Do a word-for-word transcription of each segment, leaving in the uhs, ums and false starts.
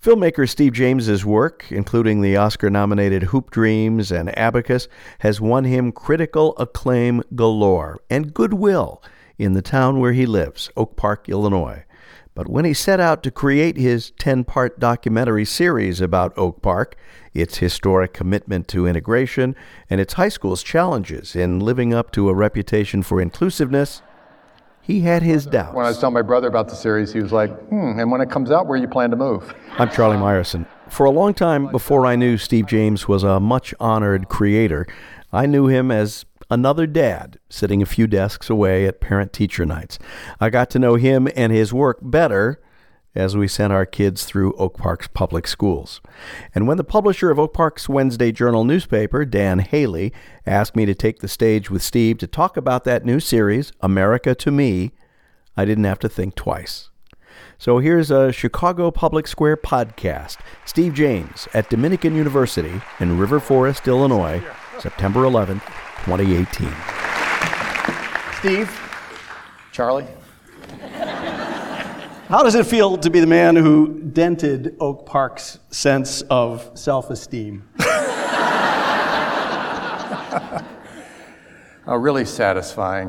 Filmmaker Steve James's work, including the Oscar-nominated Hoop Dreams and Abacus, has won him critical acclaim galore and goodwill in the town where he lives, Oak Park, Illinois. But when he set out to create his ten-part documentary series about Oak Park, its historic commitment to integration, and its high school's challenges in living up to a reputation for inclusiveness, he had his doubts. When I was telling my brother about the series, he was like, hmm, and when it comes out, where you plan to move? I'm Charlie Myerson. For a long time before I knew Steve James was a much-honored creator, I knew him as another dad sitting a few desks away at parent-teacher nights. I got to know him and his work better as we sent our kids through Oak Park's public schools. And when the publisher of Oak Park's Wednesday Journal newspaper, Dan Haley, asked me to take the stage with Steve to talk about that new series, America to Me, I didn't have to think twice. So here's a Chicago Public Square podcast, Steve James at Dominican University in River Forest, Illinois, September eleventh, twenty eighteen. Steve, Charlie. How does it feel to be the man who dented Oak Park's sense of self-esteem? Oh, really satisfying.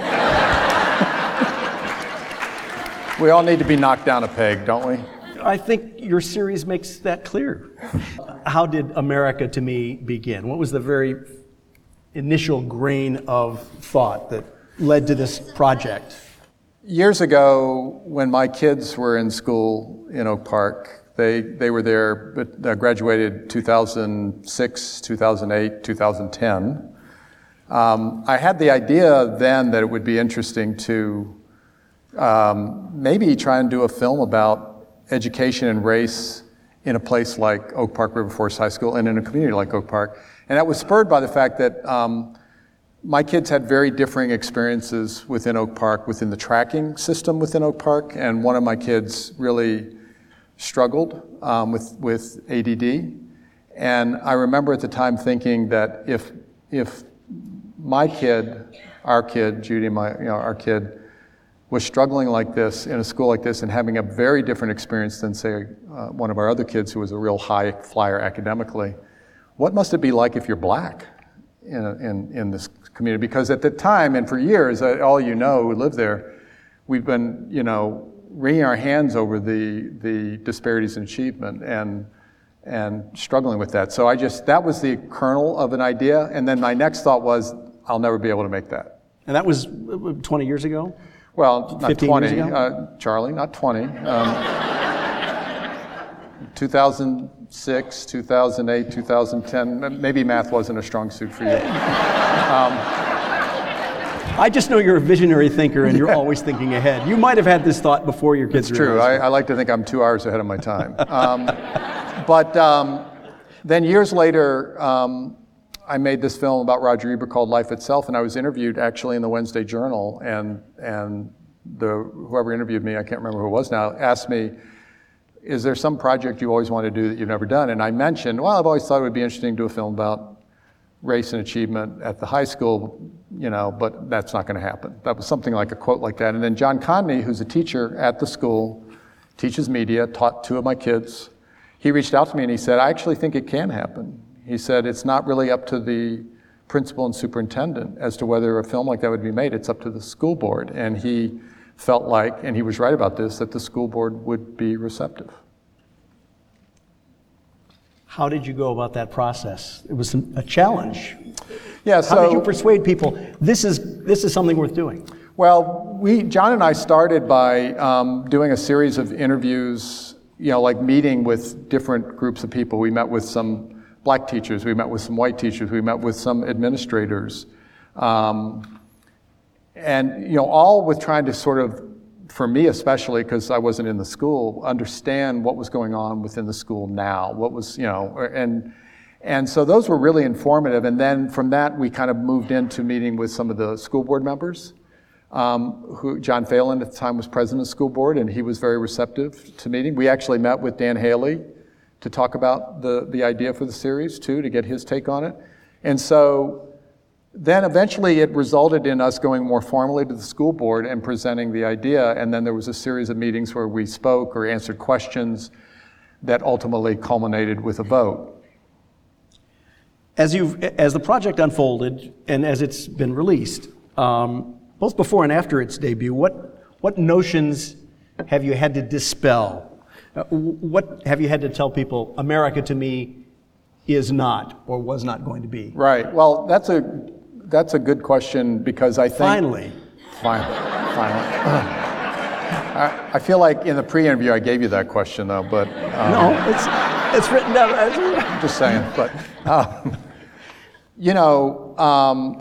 We all need to be knocked down a peg, don't we? I think your series makes that clear. How did America to Me begin? What was the very initial grain of thought that led to this project? Years ago, when my kids were in school in Oak Park, they they were there, but uh, graduated two thousand six, two thousand eight, two thousand ten. Um, I had the idea then that it would be interesting to um, maybe try and do a film about education and race in a place like Oak Park River Forest High School and in a community like Oak Park. And that was spurred by the fact that um, my kids had very differing experiences within Oak Park, within the tracking system within Oak Park, and one of my kids really struggled um, with, with A D D. And I remember at the time thinking that if if my kid, our kid, Judy, my you know our kid, was struggling like this in a school like this and having a very different experience than, say, uh, one of our other kids who was a real high flyer academically, what must it be like if you're black in a, in in this community? Because at the time, and for years, uh, all you know who live there, we've been, you know, wringing our hands over the the disparities in achievement and and struggling with that. So I just, that was the kernel of an idea, and then my next thought was, I'll never be able to make that. And that was twenty years ago? Well, not twenty, years ago? Uh, Charlie, not twenty. Um, two thousand six, two thousand eight, two thousand ten, maybe math wasn't a strong suit for you. Um, I just know you're a visionary thinker and you're yeah. always thinking ahead. You might have had this thought before your kids It's true. I, I like to think I'm two hours ahead of my time. Um, but um, then years later, um, I made this film about Roger Ebert called Life Itself, and I was interviewed actually in the Wednesday Journal, and and the whoever interviewed me, I can't remember who it was now, asked me, is there some project you always wanted to do that you've never done? And I mentioned, well, I've always thought it would be interesting to do a film about race and achievement at the high school, you know, but that's not going to happen. That was something like a quote like that. And then John Conney, who's a teacher at the school, teaches media, taught two of my kids, he reached out to me and he said, I actually think it can happen. He said, it's not really up to the principal and superintendent as to whether a film like that would be made. It's up to the school board. And he felt like, and he was right about this, that the school board would be receptive. How did you go about that process? It was a challenge. Yeah, so, how did you persuade people, this is this is something worth doing? Well, we, John and I started by um, doing a series of interviews, you know, like meeting with different groups of people. We met with some black teachers, we met with some white teachers, we met with some administrators. Um, and, you know, all with trying to sort of, for me especially, because I wasn't in the school, understand what was going on within the school now, what was, you know, and and so those were really informative. And then from that, we kind of moved into meeting with some of the school board members. Um, who John Phelan at the time was president of the school board, and he was very receptive to meeting. We actually met with Dan Haley to talk about the, the idea for the series too, to get his take on it. And so then eventually it resulted in us going more formally to the school board and presenting the idea, and then there was a series of meetings where we spoke or answered questions. that ultimately culminated with a vote. As you've, as the project unfolded and as it's been released, um, both before and after its debut, what what notions have you had to dispel? Uh, what have you had to tell people America to me is not or was not going to be? Right. Well, that's a that's a good question because I think finally, finally, finally. I, I feel like in the pre-interview I gave you that question though, but um, no, it's it's written down. I'm just saying, but um, you know, um,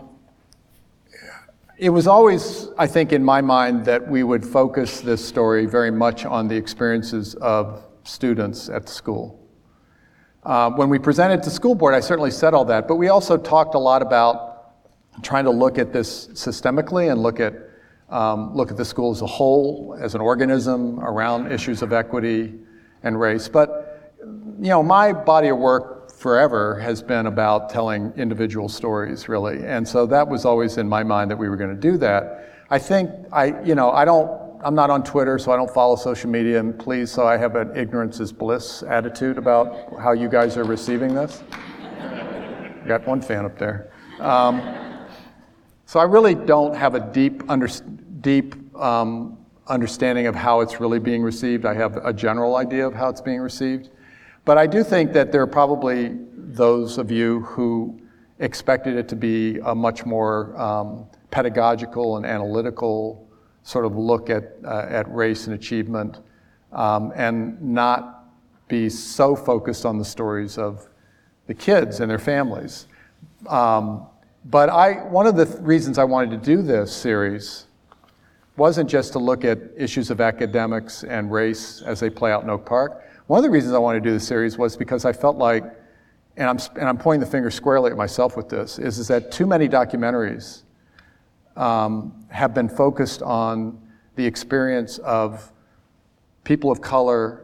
it was always, I think, in my mind that we would focus this story very much on the experiences of students at the school. Uh, when we presented to school board, I certainly said all that, but we also talked a lot about trying to look at this systemically and look at um, look at the school as a whole, as an organism around issues of equity and race. But you know, my body of work forever has been about telling individual stories, really, and so that was always in my mind that we were going to do that. I think I, you know, I don't. I'm not on Twitter, so I don't follow social media, and please, so I have an ignorance is bliss attitude about how you guys are receiving this. Got one fan up there. Um, so I really don't have a deep, under, deep um, understanding of how it's really being received. I have a general idea of how it's being received. But I do think that there are probably those of you who expected it to be a much more um, pedagogical and analytical sort of look at uh, at race and achievement, um, and not be so focused on the stories of the kids and their families. Um, but I, one of the th- reasons I wanted to do this series wasn't just to look at issues of academics and race as they play out in Oak Park. One of the reasons I wanted to do this series was because I felt like, and I'm and I'm pointing the finger squarely at myself with this, is, is that too many documentaries Um, have been focused on the experience of people of color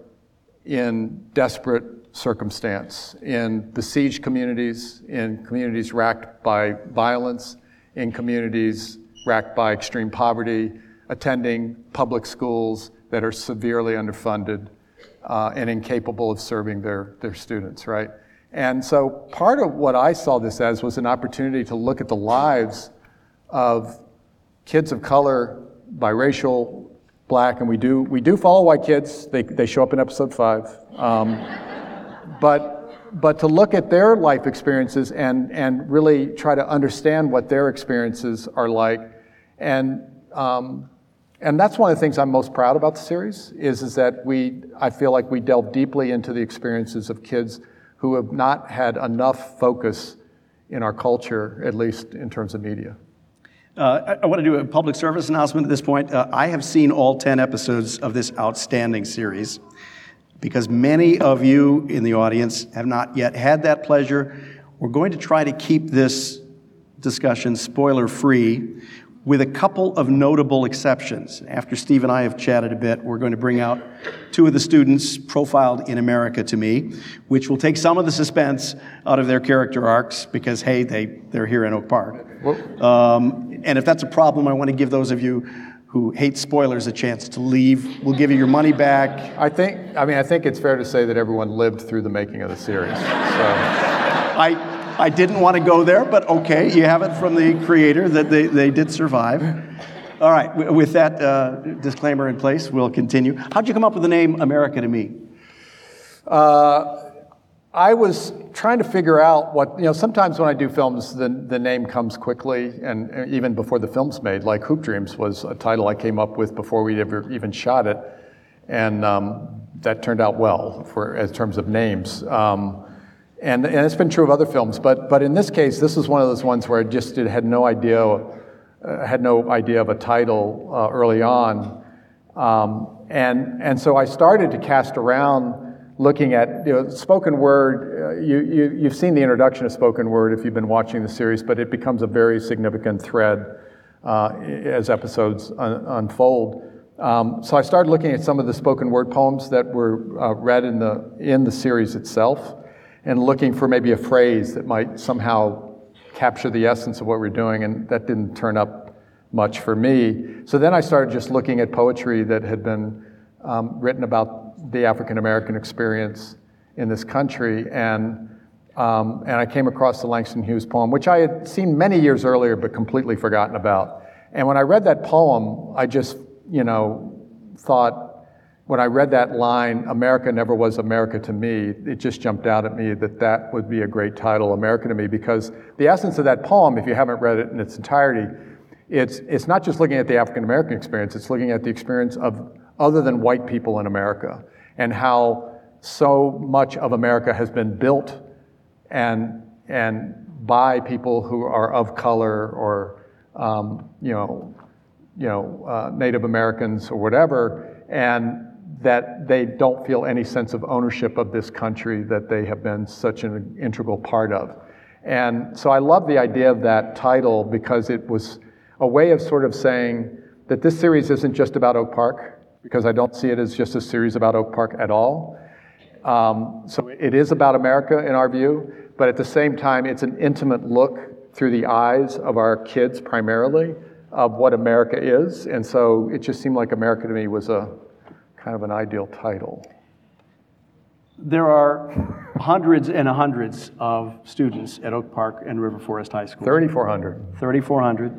in desperate circumstance, in besieged communities, in communities racked by violence, in communities racked by extreme poverty, attending public schools that are severely underfunded uh, and incapable of serving their, their students, right? And so part of what I saw this as was an opportunity to look at the lives of kids of color, biracial, black, and we do we do follow white kids. They they show up in episode five, um, but but to look at their life experiences and and really try to understand what their experiences are like, and um, and that's one of the things I'm most proud about the series is is that we I feel like we delve deeply into the experiences of kids who have not had enough focus in our culture, at least in terms of media. Uh, I, I want to do a public service announcement at this point. Uh, I have seen all ten episodes of this outstanding series because many of you in the audience have not yet had that pleasure. We're going to try to keep this discussion spoiler-free with a couple of notable exceptions. After Steve and I have chatted a bit, we're going to bring out two of the students profiled in America to Me, which will take some of the suspense out of their character arcs because, hey, they, they're here in Oak Park. Um, and if that's a problem, I want to give those of you who hate spoilers a chance to leave. We'll give you your money back. I think, I mean, I think it's fair to say that everyone lived through the making of the series. So. I I didn't want to go there, but okay, you have it from the creator that they, they did survive. All right, w- with that uh, disclaimer in place, we'll continue. How'd you come up with the name America to Me? Uh, I was trying to figure out what, you know, sometimes when I do films, the, the name comes quickly, and even before the film's made, like Hoop Dreams was a title I came up with before we ever even shot it, and um, that turned out well for in terms of names. Um, And, and it's been true of other films, but but in this case, this is one of those ones where I just did, had no idea, uh, had no idea of a title uh, early on, um, and and so I started to cast around, looking at you know spoken word. Uh, you you you've seen the introduction of spoken word if you've been watching the series, but it becomes a very significant thread uh, as episodes un- unfold. Um, so I started looking at some of the spoken word poems that were uh, read in the in the series itself, and looking for maybe a phrase that might somehow capture the essence of what we're doing, and that didn't turn up much for me. So then I started just looking at poetry that had been um, written about the African American experience in this country, and um, and I came across the Langston Hughes poem, which I had seen many years earlier but completely forgotten about. And when I read that poem, I just, you know, thought, when I read that line, "America never was America to me," it just jumped out at me that that would be a great title, America to Me, because the essence of that poem, if you haven't read it in its entirety, it's it's not just looking at the African American experience, it's looking at the experience of other than white people in America, and how so much of America has been built and and by people who are of color or um, you know you know uh, Native Americans or whatever, and that they don't feel any sense of ownership of this country that they have been such an integral part of. And so I love the idea of that title because it was a way of sort of saying that this series isn't just about Oak Park, because I don't see it as just a series about Oak Park at all. Um, so it is about America in our view, but at the same time, it's an intimate look through the eyes of our kids primarily of what America is. And so it just seemed like America to me was a kind of an ideal title. There are hundreds and hundreds of students at Oak Park and River Forest High School. thirty-four hundred. thirty-four hundred.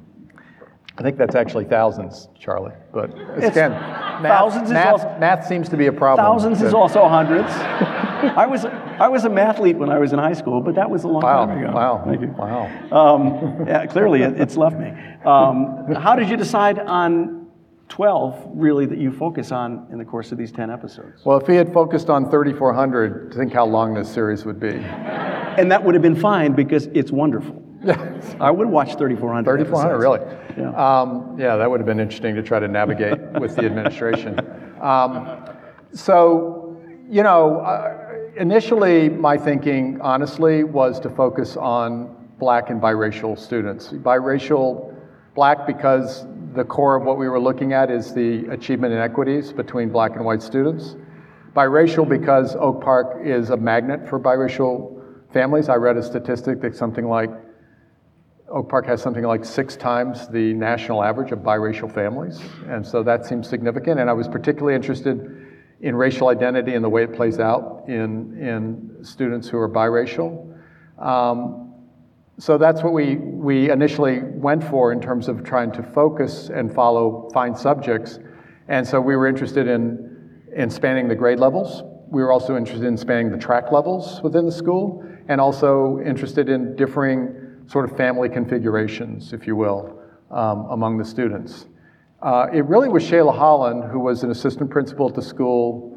I think that's actually thousands, Charlie. But It's- again, math, thousands is math, also- math seems to be a problem. Thousands is So- also hundreds. I was I was a mathlete when I was in high school, but that was a long Wow, time ago. wow, Thank you. wow. Um, yeah, clearly, it, it's left me. Um, how did you decide on twelve, really, that you focus on in the course of these ten episodes? Well, if he had focused on thirty-four hundred, think how long this series would be. And that would have been fine because it's wonderful. I would have watched thirty-four hundred. thirty-four hundred, really? Yeah. Um, yeah, that would have been interesting to try to navigate with the administration. Um, so, you know, uh, initially my thinking, honestly, was to focus on black and biracial students. Biracial, black because the core of what we were looking at is the achievement inequities between black and white students. Biracial because Oak Park is a magnet for biracial families. I read a statistic that something like Oak Park has something like six times the national average of biracial families, and so that seems significant. And I was particularly interested in racial identity and the way it plays out in, in students who are biracial. Um, so that's what we, we initially went for in terms of trying to focus and follow, find subjects. And so we were interested in, in spanning the grade levels. We were also interested in spanning the track levels within the school, and also interested in differing sort of family configurations, if you will, um, among the students. Uh, it really was Shayla Holland, who was an assistant principal at the school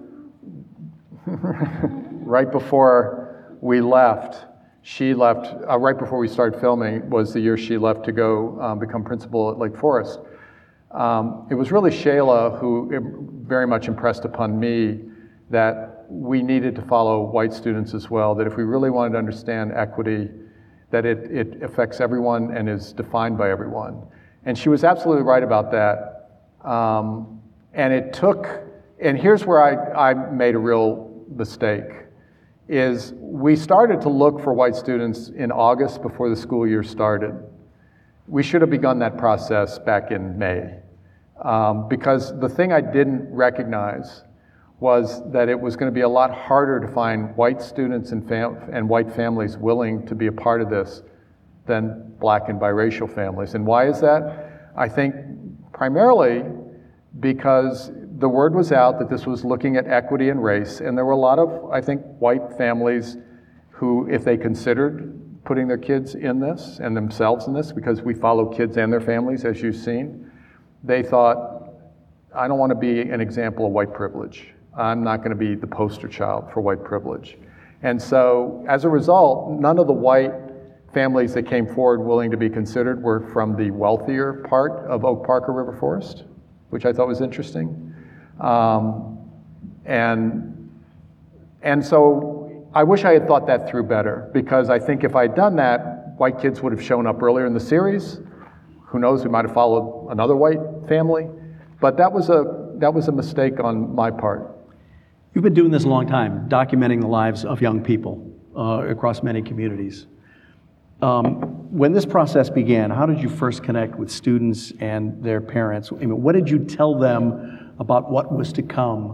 right before we left. She left, uh, right before we started filming, was the year she left to go um, become principal at Lake Forest. Um, it was really Shayla who very much impressed upon me that we needed to follow white students as well, that if we really wanted to understand equity, that it, it affects everyone and is defined by everyone. And she was absolutely right about that. Um, and it took, and here's where I, I made a real mistake, is we started to look for white students in August before the school year started. We should have begun that process back in May. Um, because the thing I didn't recognize was that it was going to be a lot harder to find white students and, fam- and white families willing to be a part of this than black and biracial families. And why is that? I think primarily because the word was out that this was looking at equity and race, and there were a lot of, I think, white families who, if they considered putting their kids in this and themselves in this, because we follow kids and their families, as you've seen, they thought, I don't want to be an example of white privilege. I'm not going to be the poster child for white privilege. And so, as a result, none of the white families that came forward willing to be considered were from the wealthier part of Oak Park or River Forest, which I thought was interesting. Um, and, and so, I wish I had thought that through better, because I think if I had done that, white kids would have shown up earlier in the series. Who knows, we might have followed another white family. But that was a, that was a mistake on my part. You've been doing this a long time, documenting the lives of young people uh, across many communities. Um, when this process began, how did you first connect with students and their parents? I mean, what did you tell them about what was to come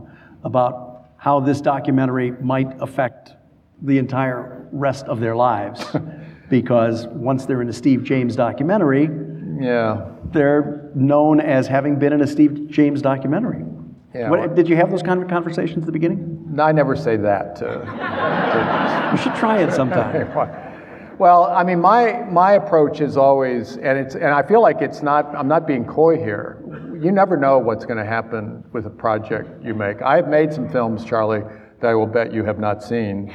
about how this documentary might affect the entire rest of their lives. Because once they're in a Steve James documentary, yeah, they're known as having been in a Steve James documentary. Yeah, what, well, did you have those kind of conversations at the beginning? No, I never say that. To, to You should try it sometime. Well, I mean, my my approach is always, and it's, and I feel like it's not. I'm not being coy here. You never know what's going to happen with a project you make. I have made some films, Charlie, that I will bet you have not seen.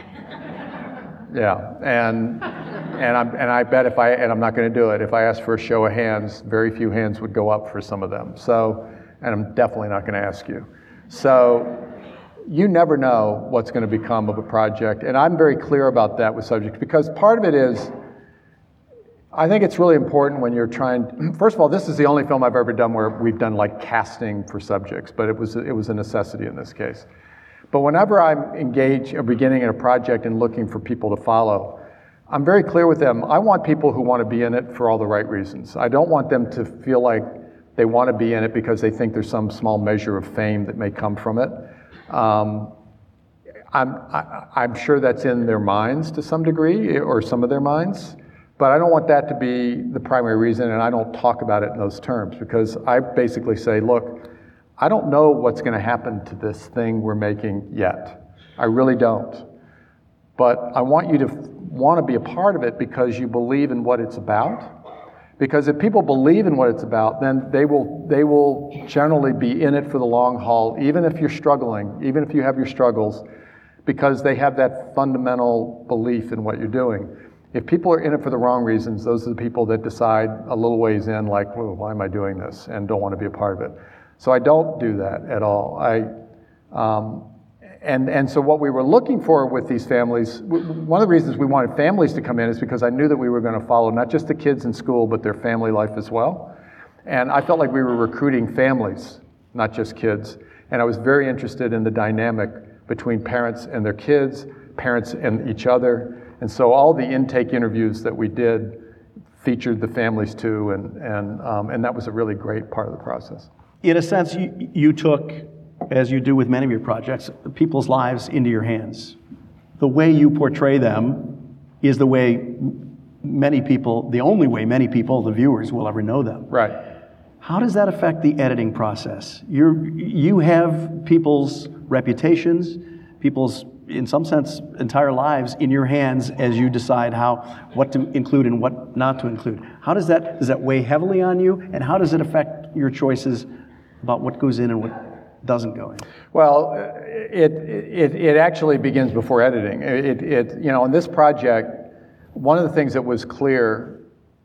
Yeah, and and I'm and I bet if I and I'm not going to do it. If I asked for a show of hands, very few hands would go up for some of them. So, and I'm definitely not going to ask you. So, you never know what's going to become of a project, and I'm very clear about that with subjects, because part of it is, I think it's really important when you're trying. First of all, this is the only film I've ever done where we've done like casting for subjects, but it was it was a necessity in this case. But whenever I'm engaged or beginning in a project and looking for people to follow, I'm very clear with them. I want people who want to be in it for all the right reasons. I don't want them to feel like they want to be in it because they think there's some small measure of fame that may come from it. Um, I'm, I, I'm sure that's in their minds to some degree, or some of their minds, but I don't want that to be the primary reason, and I don't talk about it in those terms, because I basically say, look, I don't know what's going to happen to this thing we're making yet. I really don't. But I want you to want to be a part of it because you believe in what it's about. Because if people believe in what it's about, then they will they will generally be in it for the long haul, even if you're struggling, even if you have your struggles, because they have that fundamental belief in what you're doing. If people are in it for the wrong reasons, those are the people that decide a little ways in, like, well, why am I doing this, and don't want to be a part of it. So I don't do that at all. I, um, and and so what we were looking for with these families, one of the reasons we wanted families to come in is because I knew that we were going to follow not just the kids in school, but their family life as well. And I felt like we were recruiting families, not just kids. And I was very interested in the dynamic between parents and their kids, parents and each other. And so all the intake interviews that we did featured the families too, and and um, and that was a really great part of the process. In a sense, you, you took, as you do with many of your projects, people's lives into your hands. The way you portray them is the way many people, the only way many people, the viewers, will ever know them. Right. How does that affect the editing process? You're, you have people's reputations, people's, in some sense, entire lives in your hands as you decide how, what to include and what not to include. How does that, does that weigh heavily on you, and how does it affect your choices about what goes in and what doesn't go in? Well, it it it actually begins before editing. It it you know, in this project, one of the things that was clear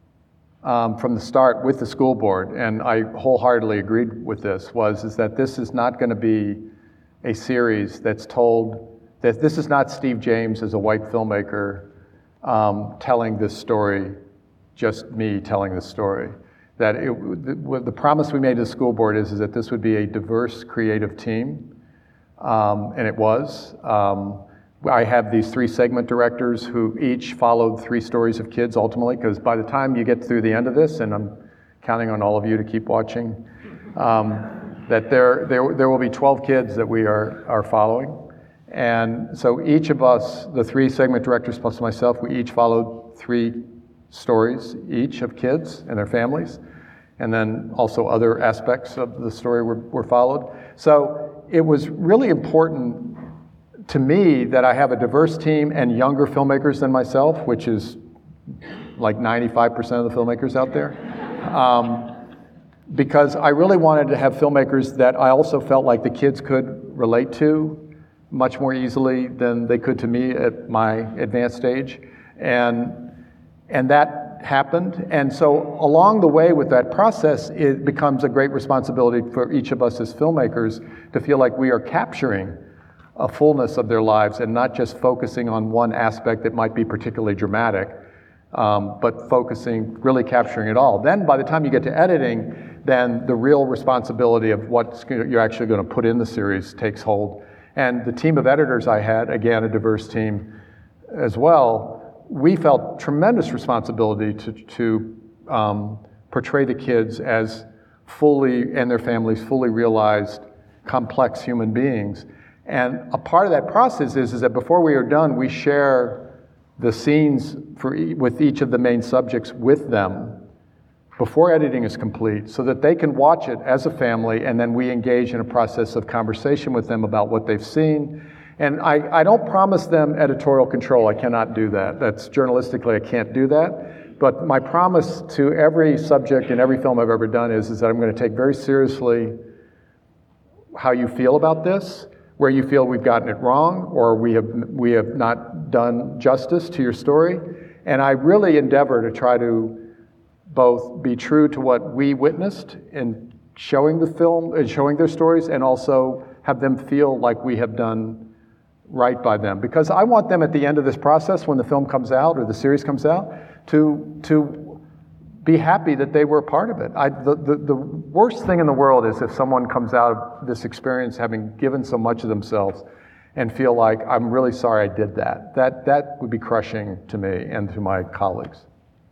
um, from the start with the school board, and I wholeheartedly agreed with this, was is that this is not going to be a series that's told, that this is not Steve James as a white filmmaker um, telling this story, just me telling this story. That it, the, the promise we made to the school board is, is that this would be a diverse, creative team, um, and it was. Um, I have these three segment directors who each followed three stories of kids ultimately, because by the time you get through the end of this, and I'm counting on all of you to keep watching, um, that there, there there will be twelve kids that we are, are following. And so each of us, the three segment directors plus myself, we each followed three stories each of kids and their families, and then also other aspects of the story were, were followed. So it was really important to me that I have a diverse team and younger filmmakers than myself, which is like ninety-five percent of the filmmakers out there, um, because I really wanted to have filmmakers that I also felt like the kids could relate to much more easily than they could to me at my advanced age. And And that happened. And so along the way with that process, it becomes a great responsibility for each of us as filmmakers to feel like we are capturing a fullness of their lives and not just focusing on one aspect that might be particularly dramatic, um, but focusing, really capturing it all. Then by the time you get to editing, then the real responsibility of what you're actually going to put in the series takes hold. And the team of editors I had, again, a diverse team as well, we felt tremendous responsibility to, to um, portray the kids as fully, and their families, fully realized, complex human beings. And a part of that process is, is that before we are done, we share the scenes for e- with each of the main subjects with them before editing is complete, so that they can watch it as a family, and then we engage in a process of conversation with them about what they've seen. And I, I don't promise them editorial control. I cannot do that. That's journalistically, I can't do that. But my promise to every subject in every film I've ever done is, is that I'm going to take very seriously how you feel about this, where you feel we've gotten it wrong, or we have we have not done justice to your story. And I really endeavor to try to both be true to what we witnessed in showing the film and showing their stories, and also have them feel like we have done right by them. Because I want them at the end of this process, when the film comes out or the series comes out, to to be happy that they were a part of it. I, the, the, the worst thing in the world is if someone comes out of this experience having given so much of themselves and feel like, I'm really sorry I did that. That, that would be crushing to me and to my colleagues.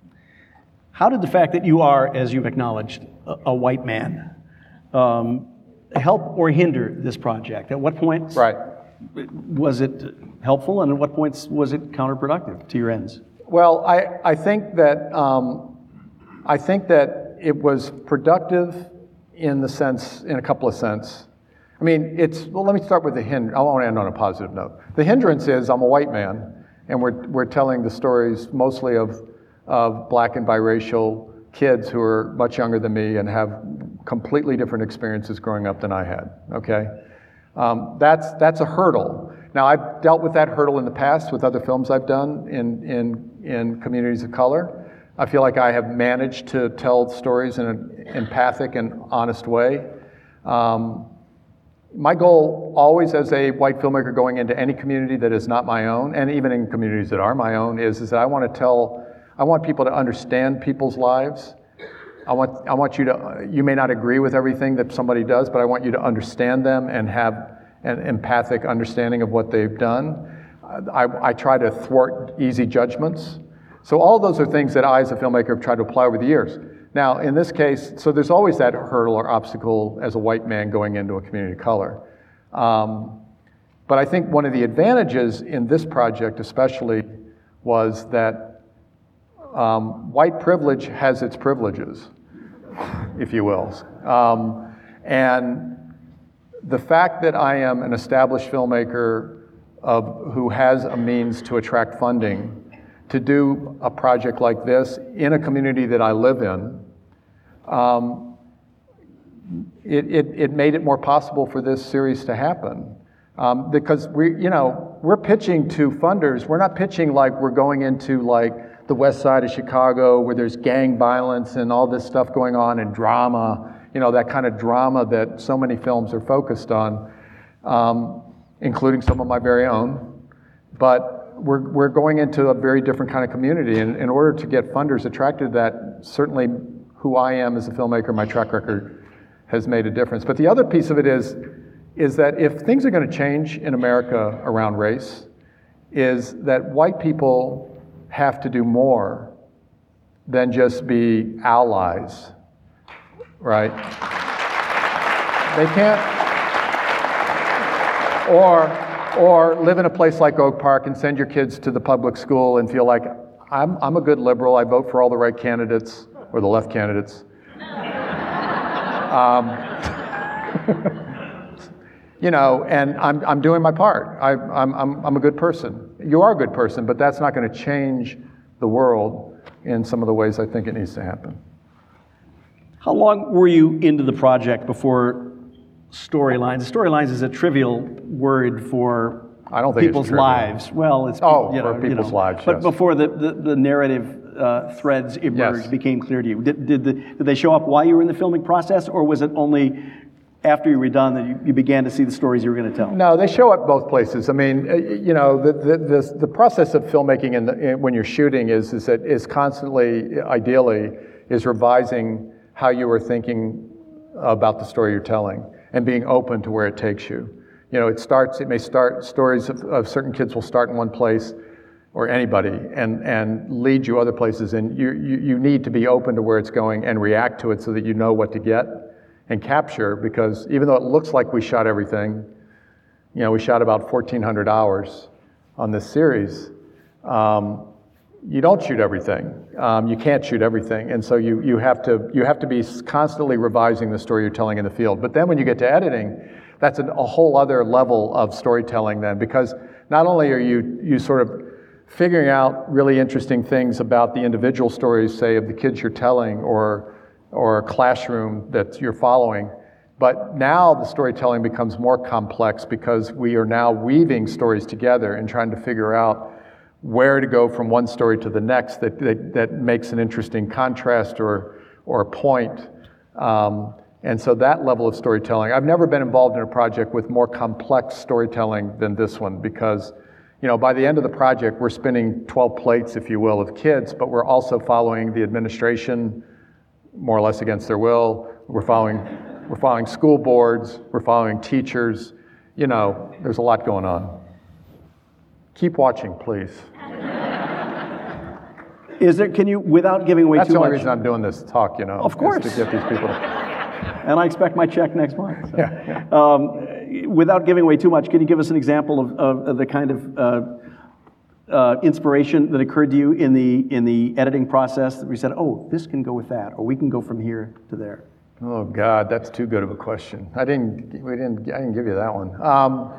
How did the fact that you are, as you've acknowledged, a, a white man, um, help or hinder this project? At what point Right. was it helpful, and at what points was it counterproductive to your ends? Well, I, I think that um, I think that it was productive in the sense, in a couple of sense. I mean, it's, well, let me start with the hindrance. I want to end on a positive note. The hindrance is I'm a white man, and we're we're telling the stories mostly of of black and biracial kids who are much younger than me and have completely different experiences growing up than I had, okay? Um, that's that's a hurdle. Now, I've dealt with that hurdle in the past with other films I've done in, in, in communities of color. I feel like I have managed to tell stories in an empathic and honest way. Um, my goal always as a white filmmaker going into any community that is not my own, and even in communities that are my own, is, is that I want to tell, I want people to understand people's lives. I want, I want you to, you may not agree with everything that somebody does, but I want you to understand them and have an empathic understanding of what they've done. I, I try to thwart easy judgments. So all those are things that I as a filmmaker have tried to apply over the years. Now, in this case, so there's always that hurdle or obstacle as a white man going into a community of color. Um, but I think one of the advantages in this project especially was that um, white privilege has its privileges, if you will. Um, and the fact that I am an established filmmaker of, who has a means to attract funding to do a project like this in a community that I live in, um, it, it, it made it more possible for this series to happen. Um, because we, you know, we're pitching to funders. We're not pitching like we're going into like the west side of Chicago where there's gang violence and all this stuff going on and drama, you know, that kind of drama that so many films are focused on, um, including some of my very own. But we're we're going into a very different kind of community, and in order to get funders attracted to that, certainly who I am as a filmmaker, my track record has made a difference. But the other piece of it is, is that if things are going to change in America around race, is that white people have to do more than just be allies, right? They can't, or or live in a place like Oak Park and send your kids to the public school and feel like, I'm I'm a good liberal, I vote for all the right candidates, or the left candidates. um, you know, and I'm I'm doing my part. I, I'm I'm I'm a good person. You are a good person, but that's not going to change the world in some of the ways I think it needs to happen. How long were you into the project before storylines? Storylines is a trivial word for I don't think people's it's trivial. lives. Well, it's Oh, you know, for people's you know. lives, But yes. before the, the, the narrative uh, threads emerged, Yes. became clear to you. Did did, the, did they show up while you were in the filming process, or was it only after you were done that you, you began to see the stories you were going to tell? No, they show up both places. I mean, uh, you know, the the the, the process of filmmaking in the, in, when you're shooting is is that is constantly, ideally, is revising how you were thinking about the story you're telling and being open to where it takes you. You know, it starts. It may start. Stories of, of certain kids will start in one place, or anybody, and and lead you other places. And you, you you need to be open to where it's going and react to it so that you know what to get and capture. Because even though it looks like we shot everything, you know, we shot about fourteen hundred hours on this series. Um, you don't shoot everything. Um, you can't shoot everything, and so you you have to you have to be constantly revising the story you're telling in the field. But then when you get to editing, that's an, a whole other level of storytelling then, because not only are you you sort of figuring out really interesting things about the individual stories, say, of the kids you're telling, or or a classroom that you're following, but now the storytelling becomes more complex because we are now weaving stories together and trying to figure out where to go from one story to the next that that, that makes an interesting contrast or or a point. Um, and so that level of storytelling, I've never been involved in a project with more complex storytelling than this one, because you know, by the end of the project, we're spinning twelve plates, if you will, of kids, but we're also following the administration more or less against their will. We're following, we're following school boards. We're following teachers. You know, there's a lot going on. Keep watching, please. Is there? Can you, without giving away That's too the only much? reason I'm doing this talk. You know, Of course. is to get these people. And I expect my check next month. So. Yeah, yeah. Um, without giving away too much, can you give us an example of, of, of the kind of uh, uh, inspiration that occurred to you in the in the editing process that we said, oh, this can go with that, or we can go from here to there? Oh God, that's too good of a question. I didn't. We didn't. I didn't give you that one. Um,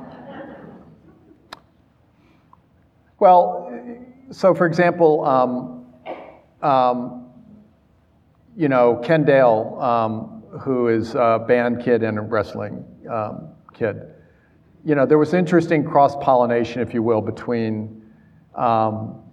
well, so for example, um, um, you know, Ken Dale, um, who is a band kid and a wrestling um, kid. You know, there was interesting cross-pollination, if you will, between, um,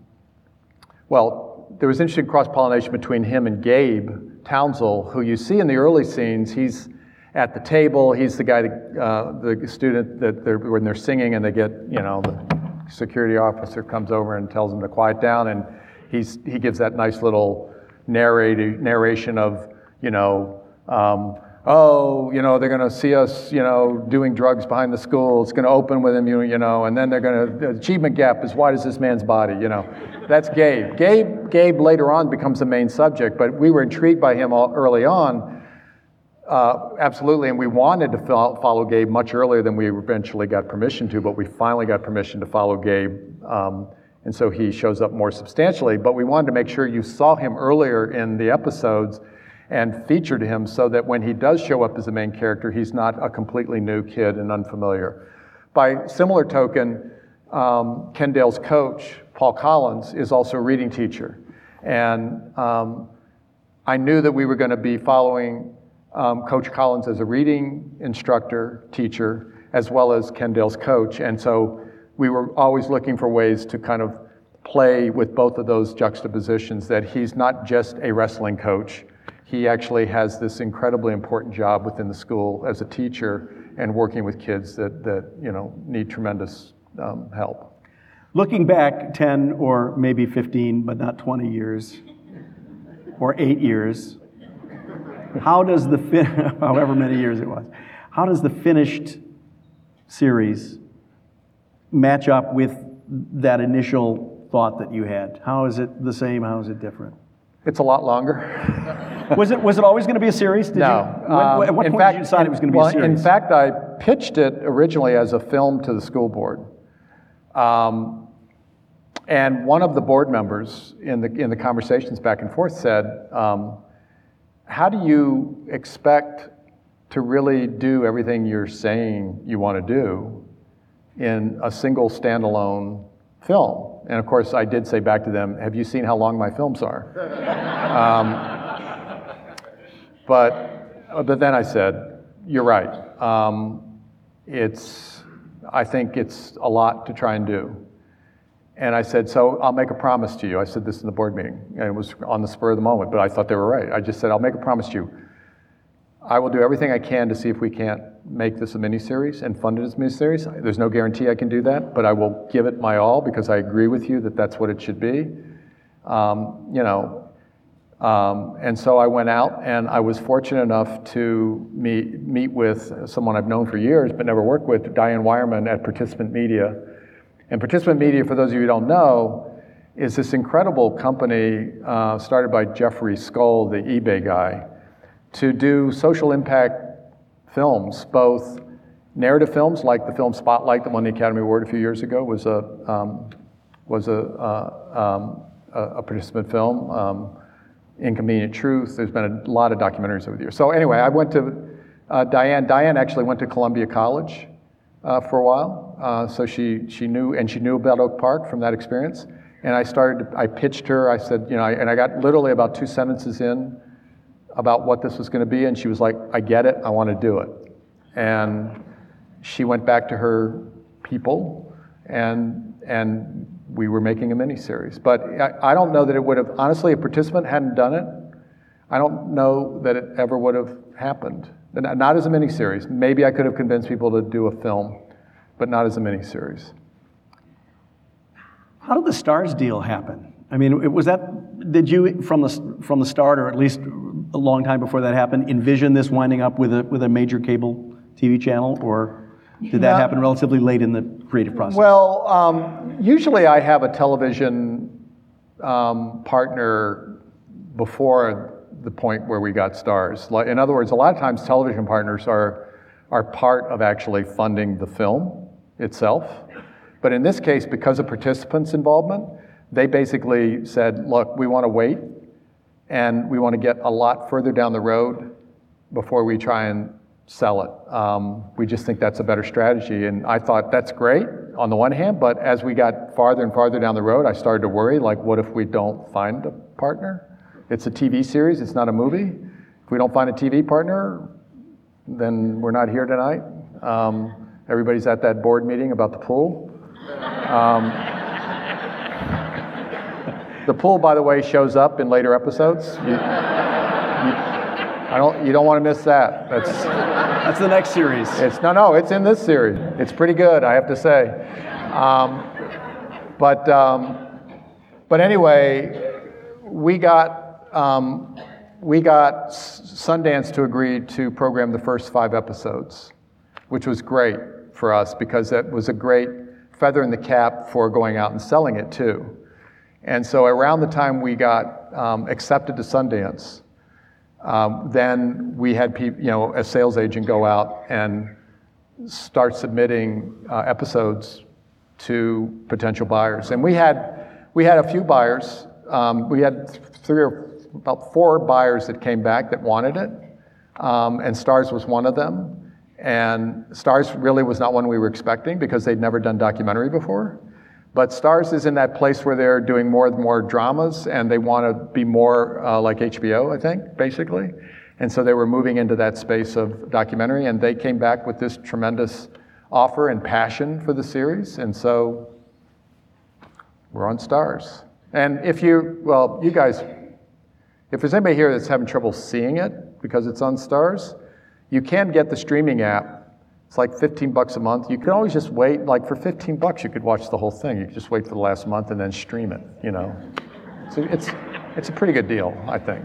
well, there was interesting cross-pollination between him and Gabe Townsell, who you see in the early scenes. He's at the table. He's the guy, that, uh, the student that they're, when they're singing and they get, you know, the security officer comes over and tells them to quiet down, and he's he gives that nice little narrative narration of, you know, um, oh, you know, they're going to see us, you know, doing drugs behind the school. It's going to open with him, you, you know, and then they're going to, the achievement gap as wide as this man's body, you know. That's Gabe. Gabe, Gabe later on becomes the main subject, but we were intrigued by him all early on, uh, absolutely, and we wanted to fo- follow Gabe much earlier than we eventually got permission to, but we finally got permission to follow Gabe, um, and so he shows up more substantially, but we wanted to make sure you saw him earlier in the episodes and featured him so that when he does show up as the main character, he's not a completely new kid and unfamiliar. By similar token, um, Ken Dale's coach, Paul Collins, is also a reading teacher. And um, I knew that we were going to be following um, Coach Collins as a reading instructor, teacher, as well as Ken Dale's coach. And so we were always looking for ways to kind of play with both of those juxtapositions, that he's not just a wrestling coach. He actually has this incredibly important job within the school as a teacher and working with kids that, that you know, need tremendous um, help. Looking back ten or maybe fifteen, but not twenty years, or eight years, how does the, fin- however many years it was, how does the finished series match up with that initial thought that you had? How is it the same? How is it different? It's a lot longer. was it was it always going to be a series? Did No. You, when, Um, at what in point fact, did you decide it was going to be well, a series? In fact, I pitched it originally as a film to the school board. Um, and one of the board members in the in the conversations back and forth said, um, how do you expect to really do everything you're saying you want to do in a single standalone film? And of course, I did say back to them, have you seen how long my films are? um, but, but then I said, you're right. Um, it's, I think it's a lot to try and do. And I said, so I'll make a promise to you. I said this in the board meeting, and it was on the spur of the moment, but I thought they were right. I just said, I'll make a promise to you. I will do everything I can to see if we can't make this a miniseries and fund it as a miniseries. There's no guarantee I can do that, but I will give it my all because I agree with you that that's what it should be. Um, you know, um, and so I went out, and I was fortunate enough to meet meet with someone I've known for years but never worked with, Diane Wireman at Participant Media. And Participant Media, for those of you who don't know, is this incredible company uh, started by Jeffrey Skoll, the eBay guy, to do social impact films, both narrative films, like the film Spotlight that won the Academy Award a few years ago, was a um, was a, uh, um, a, a participant film. Um, Inconvenient Truth. There's been a lot of documentaries over the years. So anyway, I went to uh, Diane. Diane actually went to Columbia College uh, for a while, uh, so she she knew and she knew about Oak Park from that experience. And I started. I pitched her. I said, you know, I, and I got literally about two sentences in about what this was going to be, and she was like, "I get it. I want to do it." And she went back to her people, and and we were making a miniseries. But I, I don't know that it would have, honestly, if a participant hadn't done it, I don't know that it ever would have happened. Not as a miniseries. Maybe I could have convinced people to do a film, but not as a miniseries. How did the Starz deal happen? I mean, it was that, did you, from the from the start, or at least a long time before that happened, envision this winding up with a with a major cable T V channel, or did that No. happen relatively late in the creative process? Well, um, usually I have a television um, partner before the point where we got Starz. Like, in other words, a lot of times television partners are are part of actually funding the film itself. But in this case, because of participants' involvement, they basically said, look, we want to wait, and we want to get a lot further down the road before we try and sell it. Um, we just think that's a better strategy. And I thought that's great on the one hand, but as we got farther and farther down the road, I started to worry, like, what if we don't find a partner? It's a T V series, it's not a movie. If we don't find a T V partner, then we're not here tonight. Um, everybody's at that board meeting about the pool. Um, the pool, by the way, shows up in later episodes. You, you, I don't. You don't want to miss that. That's That's the next series. It's no, no. It's in this series. It's pretty good, I have to say. Um, but um, but anyway, we got um, we got Sundance to agree to program the first five episodes, which was great for us because that was a great feather in the cap for going out and selling it too. And so around the time we got um, accepted to Sundance, um, then we had people, you know, a sales agent go out and start submitting uh, episodes to potential buyers. And we had we had a few buyers. Um, we had three or about four buyers that came back that wanted it, um, and Starz was one of them. And Starz really was not one we were expecting because they'd never done documentary before. But Starz is in that place where they're doing more and more dramas, and they want to be more uh, like H B O, I think, basically. And so they were moving into that space of documentary, and they came back with this tremendous offer and passion for the series. And so we're on Starz. And if you, well, you guys, if there's anybody here that's having trouble seeing it because it's on Starz, you can get the streaming app. It's like fifteen bucks a month. You can always just wait. Like for fifteen bucks, you could watch the whole thing. You could just wait for the last month and then stream it, you know. So it's, it's a pretty good deal, I think.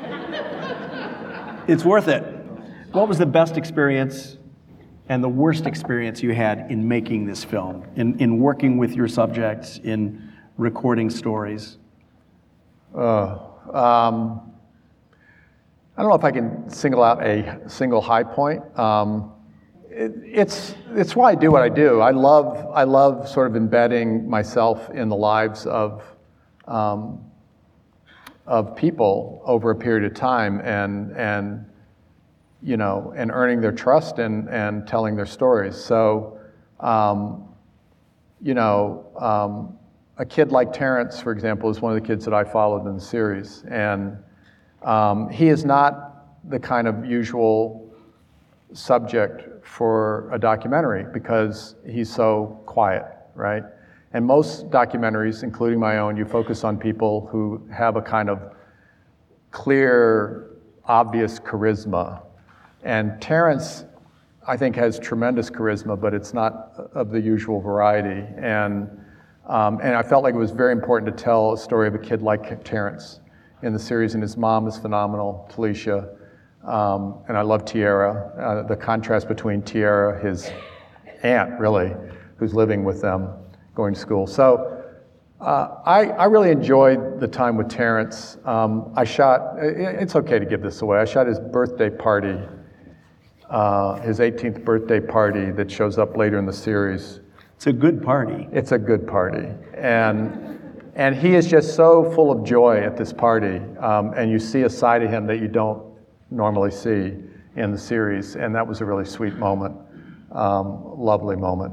It's worth it. What was the best experience and the worst experience you had in making this film, in, in working with your subjects, in recording stories? Uh, um, I don't know if I can single out a single high point. Um, it, it's it's why I do what I do. I love I love sort of embedding myself in the lives of um, of people over a period of time, and and you know, and earning their trust and and telling their stories. So, um, you know, um, a kid like Terrence, for example, is one of the kids that I followed in the series, and Um, he is not the kind of usual subject for a documentary because he's so quiet, right? And most documentaries, including my own, you focus on people who have a kind of clear, obvious charisma. And Terrence, I think, has tremendous charisma, but it's not of the usual variety. And um, and I felt like it was very important to tell a story of a kid like Terrence in the series, and his mom is phenomenal, Talisha, um, and I love Tiara. Uh, the contrast between Tiara, his aunt, really, who's living with them, going to school. So uh, I, I really enjoyed the time with Terrence. Um, I shot, it, it's okay to give this away, I shot his birthday party uh, his eighteenth birthday party that shows up later in the series. It's a good party. It's a good party. And, and he is just so full of joy at this party. Um, and you see a side of him that you don't normally see in the series. And that was a really sweet moment, um, lovely moment.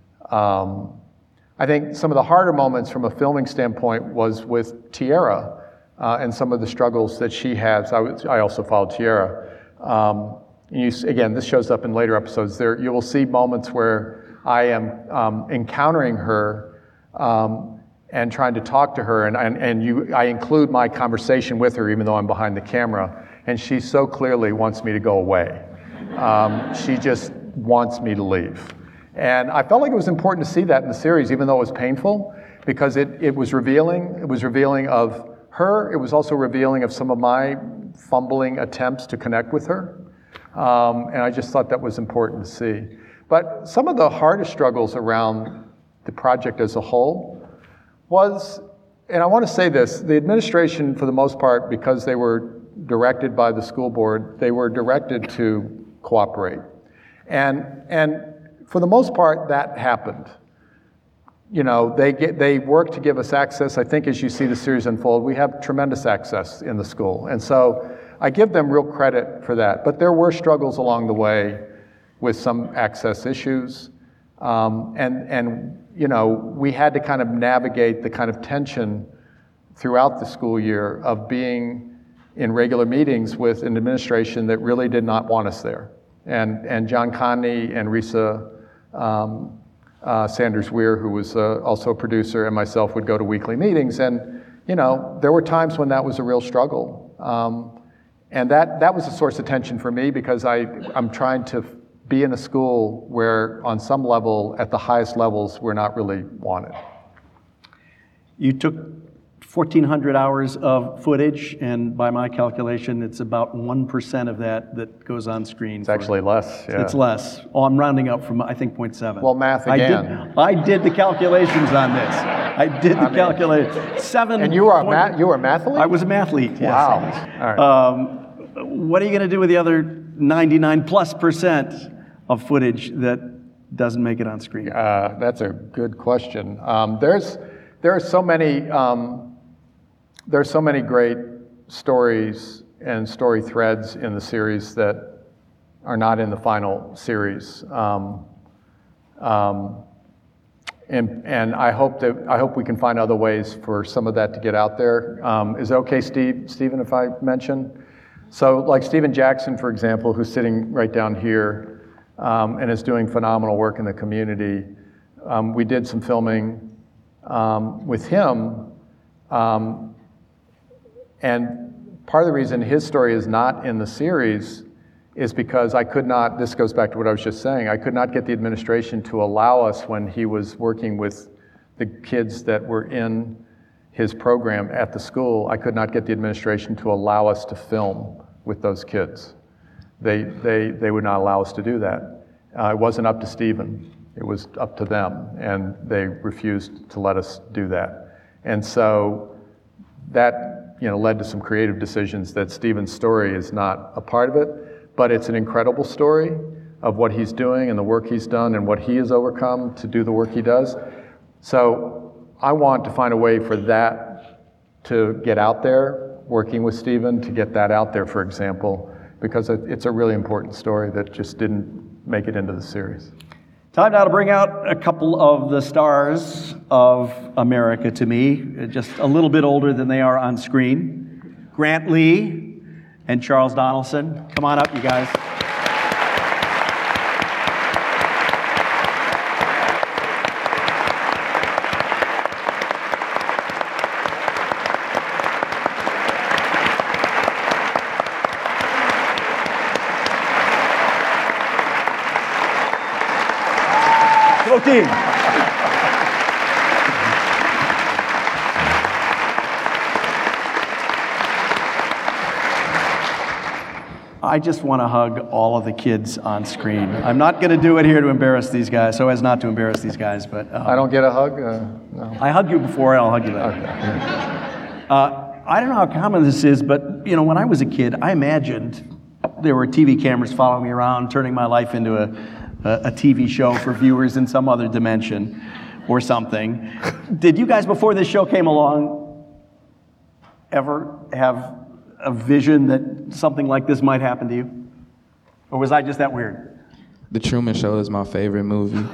Um, I think some of the harder moments from a filming standpoint was with Tiara uh, and some of the struggles that she has. I, was, I also followed Tiara. Um, you, again, this shows up in later episodes. There, you will see moments where I am um, encountering her um, and trying to talk to her, and, and, and you, I include my conversation with her even though I'm behind the camera, and she so clearly wants me to go away. Um, she just wants me to leave. And I felt like it was important to see that in the series, even though it was painful, because it, it was revealing. It was revealing of her. It was also revealing of some of my fumbling attempts to connect with her. Um, and I just thought that was important to see. But some of the hardest struggles around the project as a whole was, and I want to say this, the administration, for the most part, because they were directed by the school board, they were directed to cooperate. And, and for the most part, that happened. You know, they get, they work to give us access. I think as you see the series unfold, we have tremendous access in the school. And so I give them real credit for that. But there were struggles along the way with some access issues. Um, and, and, you know, we had to kind of navigate the kind of tension throughout the school year of being in regular meetings with an administration that really did not want us there. And, and John Conney and Risa um, uh, Sanders-Weir, who was uh, also a producer, and myself would go to weekly meetings. And, you know, there were times when that was a real struggle. Um, and that, that was a source of tension for me because I, I'm trying to be in a school where on some level, at the highest levels, we're not really wanted. You took fourteen hundred hours of footage, and by my calculation, it's about one percent of that that goes on screen. It's actually less, yeah. It's less. Oh, I'm rounding up from, I think, zero point seven. Well, math again. I did, I did the calculations on this. I did the I mean, calculations. Seven. And you were a math, you were a mathlete? I was a mathlete, yes. Wow. All right. Um, what are you going to do with the other ninety-nine plus percent of footage that doesn't make it on screen? Uh, that's a good question. Um, there's, there are so many, um, there are so many great stories and story threads in the series that are not in the final series. Um, um, and, and I hope that I hope we can find other ways for some of that to get out there. Um, is it okay, Steve, Stephen, if I mention? So, like Stephen Jackson, for example, who's sitting right down here, Um, and is doing phenomenal work in the community. Um, we did some filming um, with him, um, and part of the reason his story is not in the series is because I could not, this goes back to what I was just saying, I could not get the administration to allow us when he was working with the kids that were in his program at the school, I could not get the administration to allow us to film with those kids. They, they, they would not allow us to do that. Uh, it wasn't up to Stephen, it was up to them, and they refused to let us do that. And so that, you know, led to some creative decisions that Stephen's story is not a part of it, but it's an incredible story of what he's doing and the work he's done and what he has overcome to do the work he does. So I want to find a way for that to get out there, working with Stephen to get that out there, for example, because it's a really important story that just didn't make it into the series. Time now to bring out a couple of the stars of America to me, just a little bit older than they are on screen. Grant Lee and Charles Donaldson. Come on up, you guys. Team. I just want to hug all of the kids on screen. I'm not going to do it here to embarrass these guys, so as not to embarrass these guys, but... Um, I don't get a hug? Uh, no. I hugged you before, I'll hug you later. Okay. Uh, I don't know how common this is, but, you know, when I was a kid, I imagined there were T V cameras following me around, turning my life into a, a, a T V show for viewers in some other dimension or something. Did you guys, before this show came along, ever have a vision that something like this might happen to you? Or was I just that weird? The Truman Show is my favorite movie.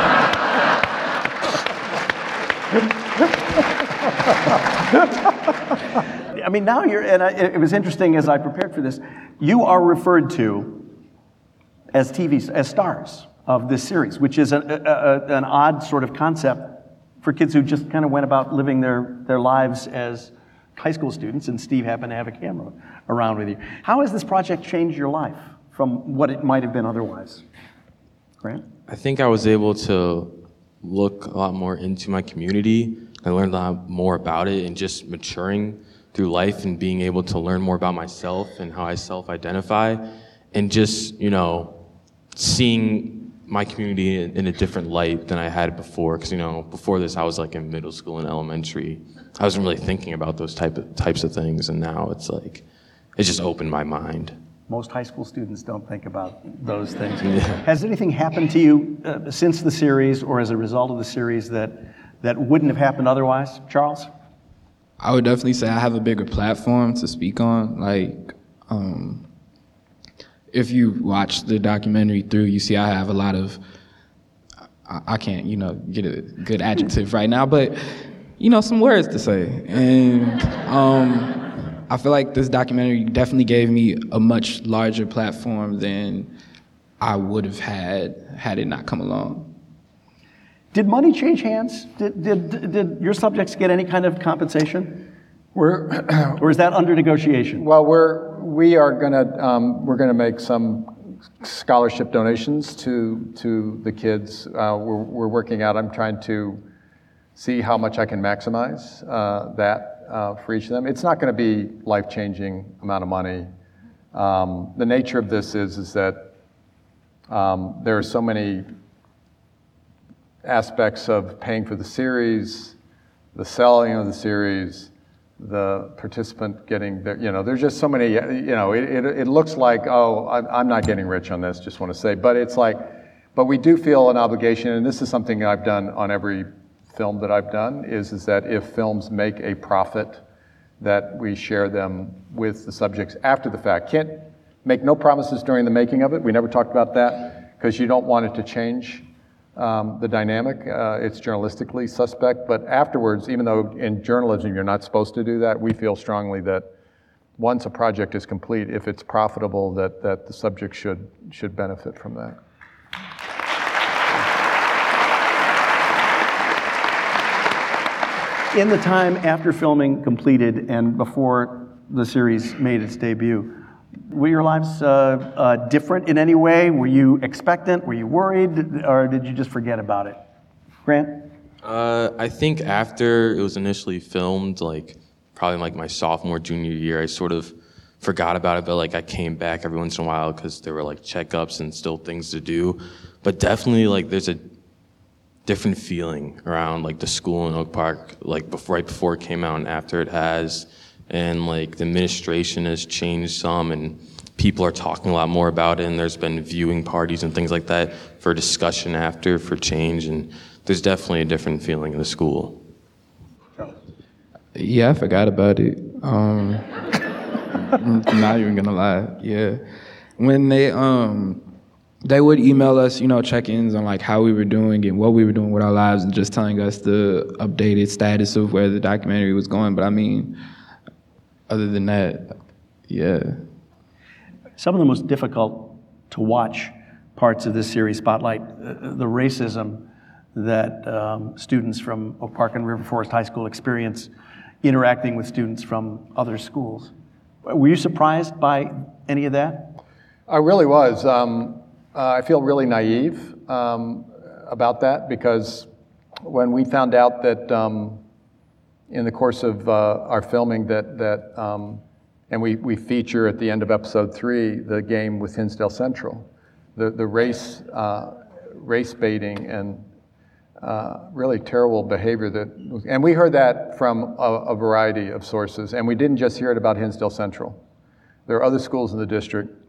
I mean, now you're, and I, it was interesting as I prepared for this, you are referred to as T V, as stars of this series, which is a, a, a, an odd sort of concept for kids who just kind of went about living their, their lives as high school students, and Steve happened to have a camera around with you. How has this project changed your life from what it might have been otherwise? Grant? I think I was able to look a lot more into my community. I learned a lot more about it, and just maturing through life and being able to learn more about myself and how I self-identify, and just, you know, seeing my community in a different light than I had before. Because, you know, before this I was like in middle school and elementary. I wasn't really thinking about those type of types of things, and now it's like, it just opened my mind. Most high school students don't think about those things. Yeah. Has anything happened to you uh, since the series or as a result of the series that, that wouldn't have happened otherwise? Charles? I would definitely say I have a bigger platform to speak on. Like, um, if you watch the documentary through, you see I have a lot of, I, I can't, you know, get a good adjective right now, but, you know, some words to say. And um, I feel like this documentary definitely gave me a much larger platform than I would have had had it not come along. Did money change hands? Did, did, did your subjects get any kind of compensation? We're Or is that under negotiation? well, we're we are gonna um, we're gonna make some scholarship donations to to the kids. Uh, we're we're working out. I'm trying to see how much I can maximize uh, that uh, for each of them. It's not going to be life-changing amount of money. Um, the nature of this is is that um, there are so many aspects of paying for the series, the selling of the series, the participant getting there. You know, there's just so many, you know, it, it, it looks like, oh, I'm, I'm not getting rich on this, just want to say, but it's like, but we do feel an obligation, and this is something I've done on every film that I've done, is, is that if films make a profit, that we share them with the subjects after the fact. Can't make no promises during the making of it. We never talked about that, because you don't want it to change Um, the dynamic. Uh, it's journalistically suspect, but afterwards, even though in journalism you're not supposed to do that, we feel strongly that once a project is complete, if it's profitable, that, that the subject should, should benefit from that. In the time after filming completed and before the series made its debut, were your lives uh, uh, different in any way? Were you expectant? Were you worried? Or did you just forget about it? Grant? Uh, I think after it was initially filmed, like probably like my sophomore, junior year, I sort of forgot about it, but like I came back every once in a while because there were like checkups and still things to do. But definitely like there's a different feeling around like the school in Oak Park, like before, right before it came out and after it has. And like the administration has changed some, and people are talking a lot more about it, and there's been viewing parties and things like that for discussion after, for change, and there's definitely a different feeling in the school. Yeah, I forgot about it. Um, I'm not even gonna lie. Yeah, when they um they would email us, you know, check-ins on like how we were doing and what we were doing with our lives, and just telling us the updated status of where the documentary was going. But I mean, other than that, yeah. Some of the most difficult to watch parts of this series spotlight uh, the racism that um, students from Oak Park and River Forest High School experience interacting with students from other schools. Were you surprised by any of that? I really was. Um, uh, I feel really naive um, about that, because when we found out that um, in the course of uh, our filming that, that um, and we, we feature at the end of episode three, the game with Hinsdale Central, the, the race, uh, race baiting and uh, really terrible behavior that, and we heard that from a, a variety of sources, and we didn't just hear it about Hinsdale Central. There are other schools in the district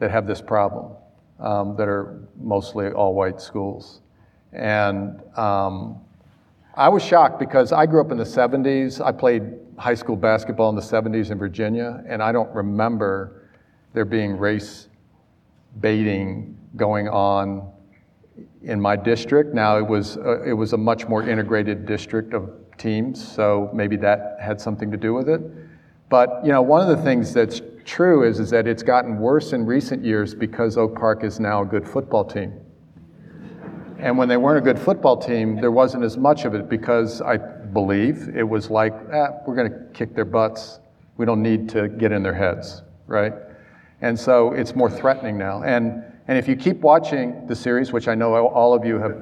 that have this problem, um, that are mostly all-white schools. And um, I was shocked because I grew up in the seventies. I played high school basketball in the seventies in Virginia, and I don't remember there being race baiting going on in my district. Now, it was uh, it was a much more integrated district of teams, so maybe that had something to do with it. But you know, one of the things that's true is, is that it's gotten worse in recent years because Oak Park is now a good football team. And when they weren't a good football team, there wasn't as much of it because I believe it was like, eh, we're going to kick their butts. We don't need to get in their heads, right? And so it's more threatening now. And and if you keep watching the series, which I know all of you have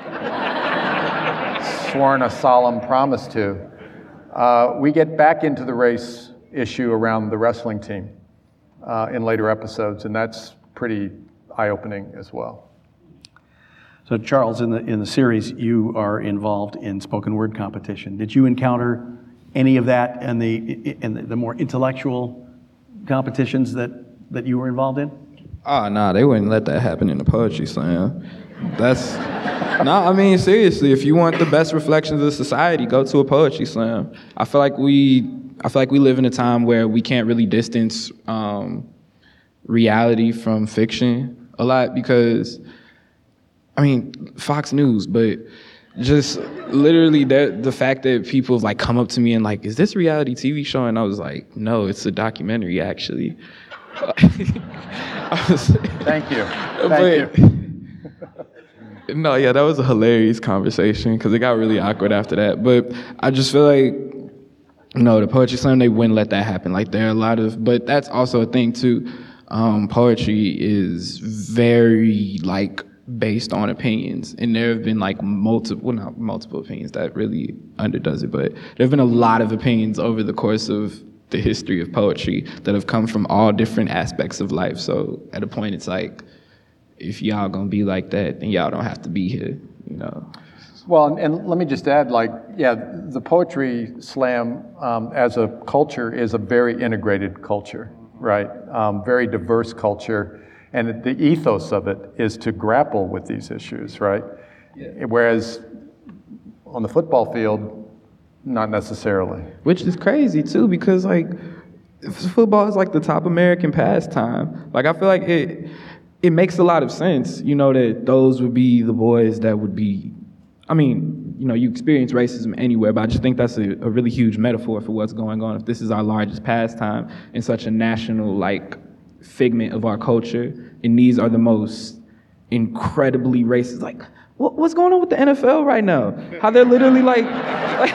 sworn a solemn promise to, uh, we get back into the race issue around the wrestling team uh, in later episodes, and that's pretty eye-opening as well. So Charles, in the in the series, you are involved in spoken word competition. Did you encounter any of that in the in the, the more intellectual competitions that, that you were involved in? Oh, nah, they wouldn't let that happen in the poetry slam. That's, nah, I mean, seriously, if you want the best reflections of society, go to a poetry slam. I feel like we, I feel like we live in a time where we can't really distance um, reality from fiction a lot because, I mean, Fox News, but just literally that the fact that people have like come up to me and like, is this a reality T V show? And I was like, no, it's a documentary actually. I was, Thank you. Thank but, you. No, yeah, that was a hilarious conversation because it got really awkward after that. But I just feel like, you know, the poetry slam, they wouldn't let that happen. Like there are a lot of, but that's also a thing too. Um, poetry is very like based on opinions, and there have been like multiple, well, not multiple opinions, that really underdoes it, but there have been a lot of opinions over the course of the history of poetry that have come from all different aspects of life. So at a point, it's like, if y'all gonna be like that, then y'all don't have to be here, you know? Well, and, and let me just add, like, yeah, the poetry slam um, as a culture is a very integrated culture, right? Um, very diverse culture. And the ethos of it is to grapple with these issues, right? Yeah. Whereas on the football field, not necessarily. Which is crazy too, because like football is like the top American pastime. Like I feel like it it makes a lot of sense, you know, that those would be the boys that would be, I mean, you know, you experience racism anywhere, but I just think that's a, a really huge metaphor for what's going on. If this is our largest pastime and such a national like figment of our culture, and these are the most incredibly racist, like what, what's going on with the N F L right now? How they're literally like, like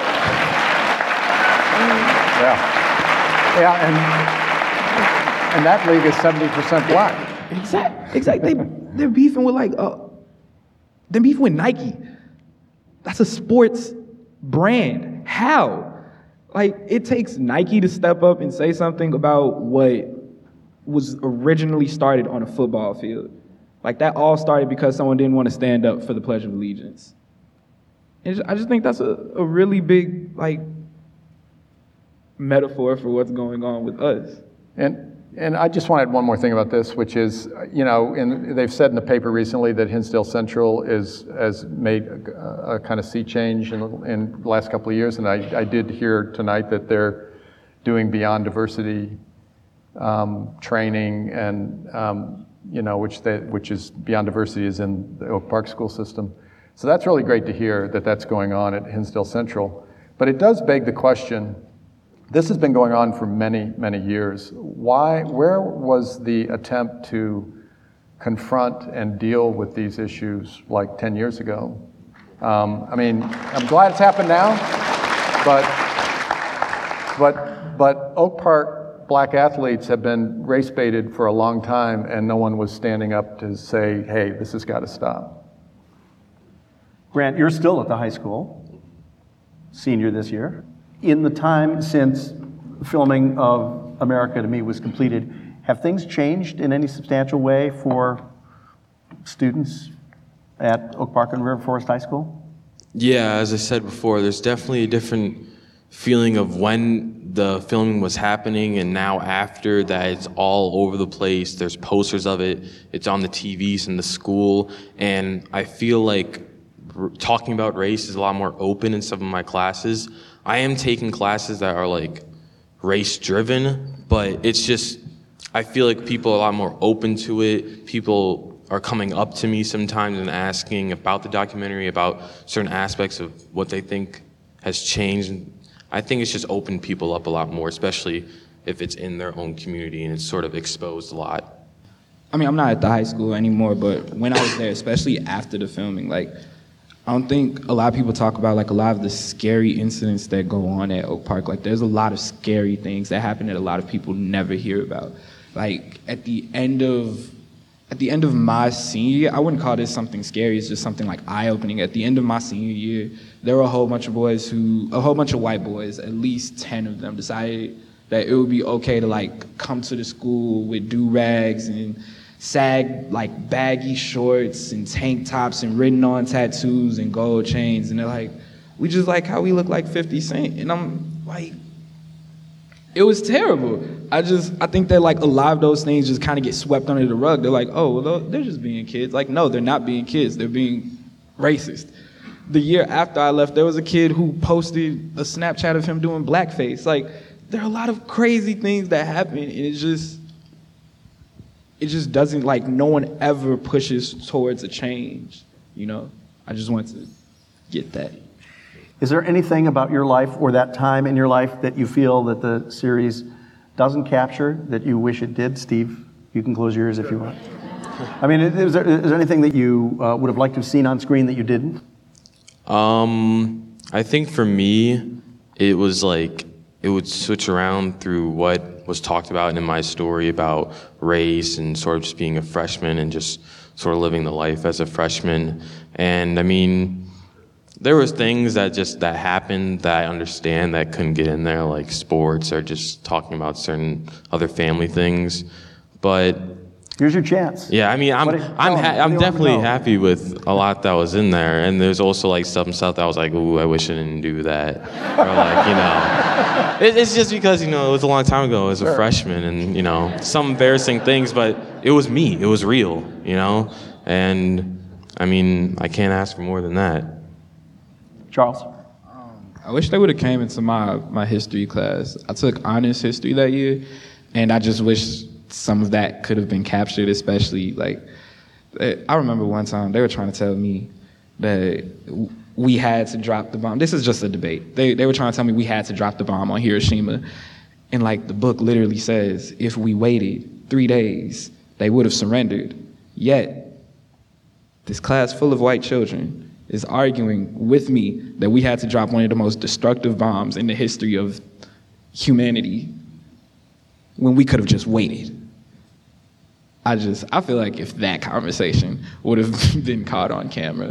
Yeah, yeah, and and that league is seventy percent black. Exactly, exactly. They they're beefing with like, uh, they're beefing with Nike. That's a sports brand. How? Like it takes Nike to step up and say something about what was originally started on a football field. Like that all started because someone didn't want to stand up for the Pledge of Allegiance. And I just think that's a, a really big like metaphor for what's going on with us. And and I just wanted one more thing about this, which is, you know, in, they've said in the paper recently that Hinsdale Central is has made a, a kind of sea change in, in the last couple of years, and I, I did hear tonight that they're doing Beyond Diversity um, training, and um, you know, which they, which is Beyond Diversity is in the Oak Park school system. So that's really great to hear that that's going on at Hinsdale Central. But it does beg the question. This has been going on for many, many years. Why, where was the attempt to confront and deal with these issues like ten years ago? Um, I mean, I'm glad it's happened now, but, but, but Oak Park black athletes have been race baited for a long time, and no one was standing up to say, hey, this has got to stop. Grant, you're still at the high school, senior this year. In the time since filming of America to Me was completed, have things changed in any substantial way for students at Oak Park and River Forest High School? Yeah, as I said before, there's definitely a different feeling of when the filming was happening, and now after that, it's all over the place. There's posters of it. It's on the T Vs in the school, and I feel like r- talking about race is a lot more open in some of my classes. I am taking classes that are like race-driven, but it's just, I feel like people are a lot more open to it. People are coming up to me sometimes and asking about the documentary, about certain aspects of what they think has changed. I think it's just opened people up a lot more, especially if it's in their own community and it's sort of exposed a lot. I mean, I'm not at the high school anymore, but when I was there, especially after the filming, like, I don't think a lot of people talk about, like, a lot of the scary incidents that go on at Oak Park. Like, there's a lot of scary things that happen that a lot of people never hear about. Like, at the end of at the end of my senior year, I wouldn't call this something scary, it's just something like eye-opening. At the end of my senior year, there were a whole bunch of boys who, a whole bunch of white boys, at least ten of them, decided that it would be okay to, like, come to the school with do-rags and sag, like, baggy shorts and tank tops and written-on tattoos and gold chains. And they're like, we just like how we look like fifty Cent. And I'm like, it was terrible. I just, I think that, like, a lot of those things just kind of get swept under the rug. They're like, oh, well, they're just being kids. Like, no, they're not being kids. They're being racist. The year after I left, there was a kid who posted a Snapchat of him doing blackface. Like, there are a lot of crazy things that happen, and it just, it just doesn't, like, no one ever pushes towards a change, you know? I just want to get that. Is there anything about your life or that time in your life that you feel that the series doesn't capture that you wish it did? Steve, you can close yours if you want. I mean, is there, is there anything that you uh, would have liked to have seen on screen that you didn't? Um, I think for me, it was like, it would switch around through what was talked about in my story about race and sort of just being a freshman and just sort of living the life as a freshman. And I mean, there was things that just that happened that I understand that couldn't get in there, like sports or just talking about certain other family things. But here's your chance. Yeah, I mean, I'm what, I'm ha- I'm definitely know? happy with a lot that was in there, and there's also like some stuff that I was like, ooh, I wish I didn't do that, or like, you know, it, it's just because, you know, it was a long time ago as a sure. freshman, and, you know, some embarrassing things, but it was me, it was real, you know, and I mean, I can't ask for more than that. Charles? Um, I wish they would have came into my, my history class. I took honors history that year, and I just wish some of that could have been captured, especially, like, I remember one time they were trying to tell me that we had to drop the bomb. This is just a debate. They, they were trying to tell me we had to drop the bomb on Hiroshima, and, like, the book literally says, if we waited three days, they would have surrendered. Yet, this class full of white children is arguing with me that we had to drop one of the most destructive bombs in the history of humanity when we could have just waited. I just, I feel like if that conversation would have been caught on camera,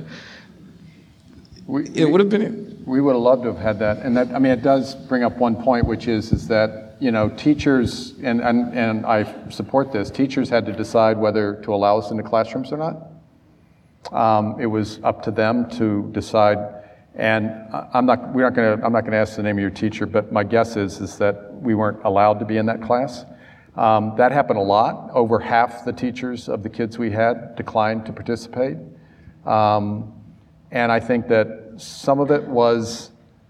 we, it would have been... We would have loved to have had that. And that, I mean, it does bring up one point, which is, is that, you know, teachers, and, and, and I support this, teachers had to decide whether to allow us into classrooms or not. Um, it was up to them to decide, and I'm not. We're not going to. I'm not going to ask the name of your teacher, but my guess is is that we weren't allowed to be in that class. Um, that happened a lot. Over half the teachers of the kids we had declined to participate, um, and I think that some of it was,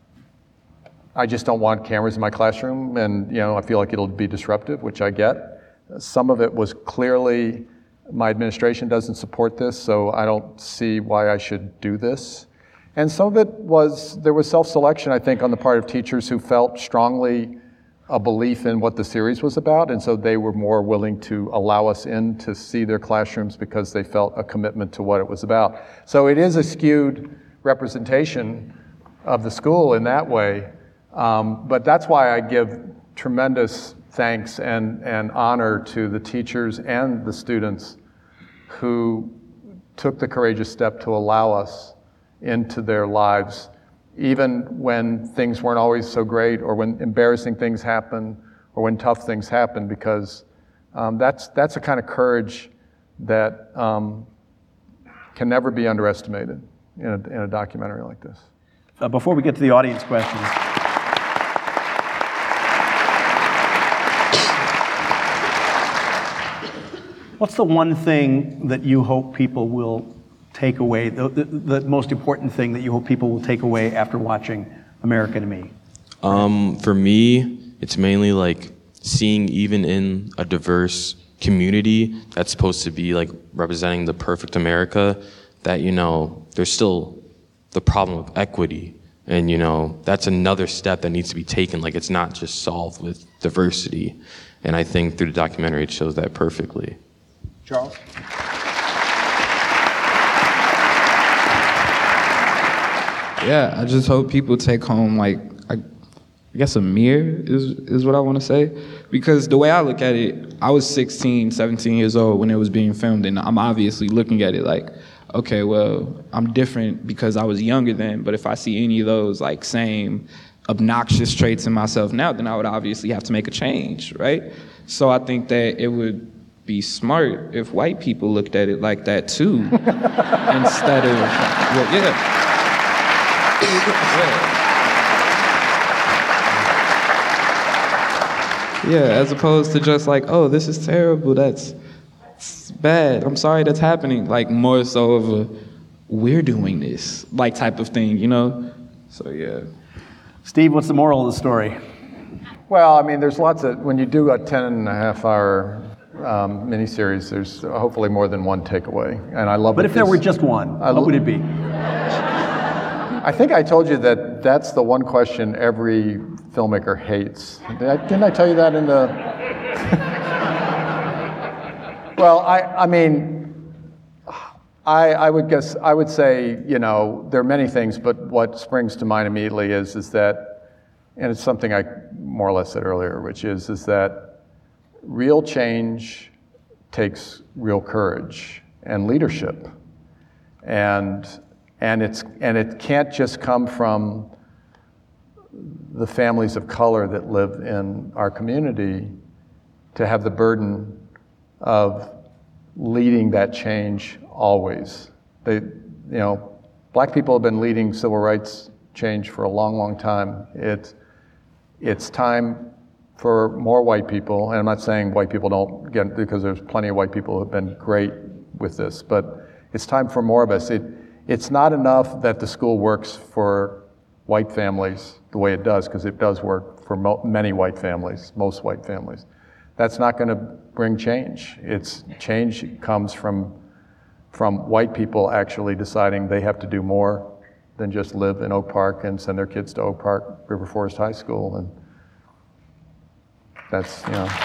I just don't want cameras in my classroom, and, you know, I feel like it'll be disruptive, which I get. Some of it was clearly, my administration doesn't support this, so I don't see why I should do this. And some of it was, there was self-selection, I think, on the part of teachers who felt strongly a belief in what the series was about, and so they were more willing to allow us in to see their classrooms because they felt a commitment to what it was about. So it is a skewed representation of the school in that way, um, but that's why I give tremendous thanks and, and honor to the teachers and the students who took the courageous step to allow us into their lives, even when things weren't always so great, or when embarrassing things happen, or when tough things happen, because um, that's that's a kind of courage that um, can never be underestimated in a, in a documentary like this. Uh, before we get to the audience questions, What's the one thing that you hope people will take away, the, the, the most important thing that you hope people will take away after watching America to Me? Um, for me, it's mainly like seeing even in a diverse community that's supposed to be like representing the perfect America, that, you know, there's still the problem of equity. And, you know, that's another step that needs to be taken. Like, it's not just solved with diversity. And I think through the documentary, it shows that perfectly. Charles? Yeah, I just hope people take home, like, I, I guess a mirror is, is what I want to say. Because the way I look at it, I was sixteen, seventeen years old when it was being filmed, and I'm obviously looking at it like, okay, well, I'm different because I was younger then, but if I see any of those, like, same obnoxious traits in myself now, then I would obviously have to make a change, right? So I think that it would be smart if white people looked at it like that too, instead of, well, yeah. yeah. Yeah, as opposed to just like, oh, this is terrible, that's it's bad, I'm sorry that's happening. Like, more so of a, we're doing this, like, type of thing, you know? So, yeah. Steve, what's the moral of the story? Well, I mean, there's lots of, when you do a ten and a half hour um, miniseries, there's hopefully more than one takeaway. And I love But that if there this- were just one, I what lo- would it be? I think I told you that that's the one question every filmmaker hates. Did I, didn't I tell you that in the... Well, I, I mean, I, I would guess, I would say, you know, there are many things, but what springs to mind immediately is, is that, and it's something I more or less said earlier, which is, is that real change takes real courage and leadership. And, and, it's, and it can't just come from the families of color that live in our community to have the burden of leading that change always. They, you know, black people have been leading civil rights change for a long, long time. It, it's time for more white people, and I'm not saying white people don't get, because there's plenty of white people who have been great with this, but it's time for more of us. It, it's not enough that the school works for white families the way it does, because it does work for mo- many white families, most white families. That's not going to bring change. It's change comes from from white people actually deciding they have to do more than just live in Oak Park and send their kids to Oak Park River Forest High School, and that's, you know.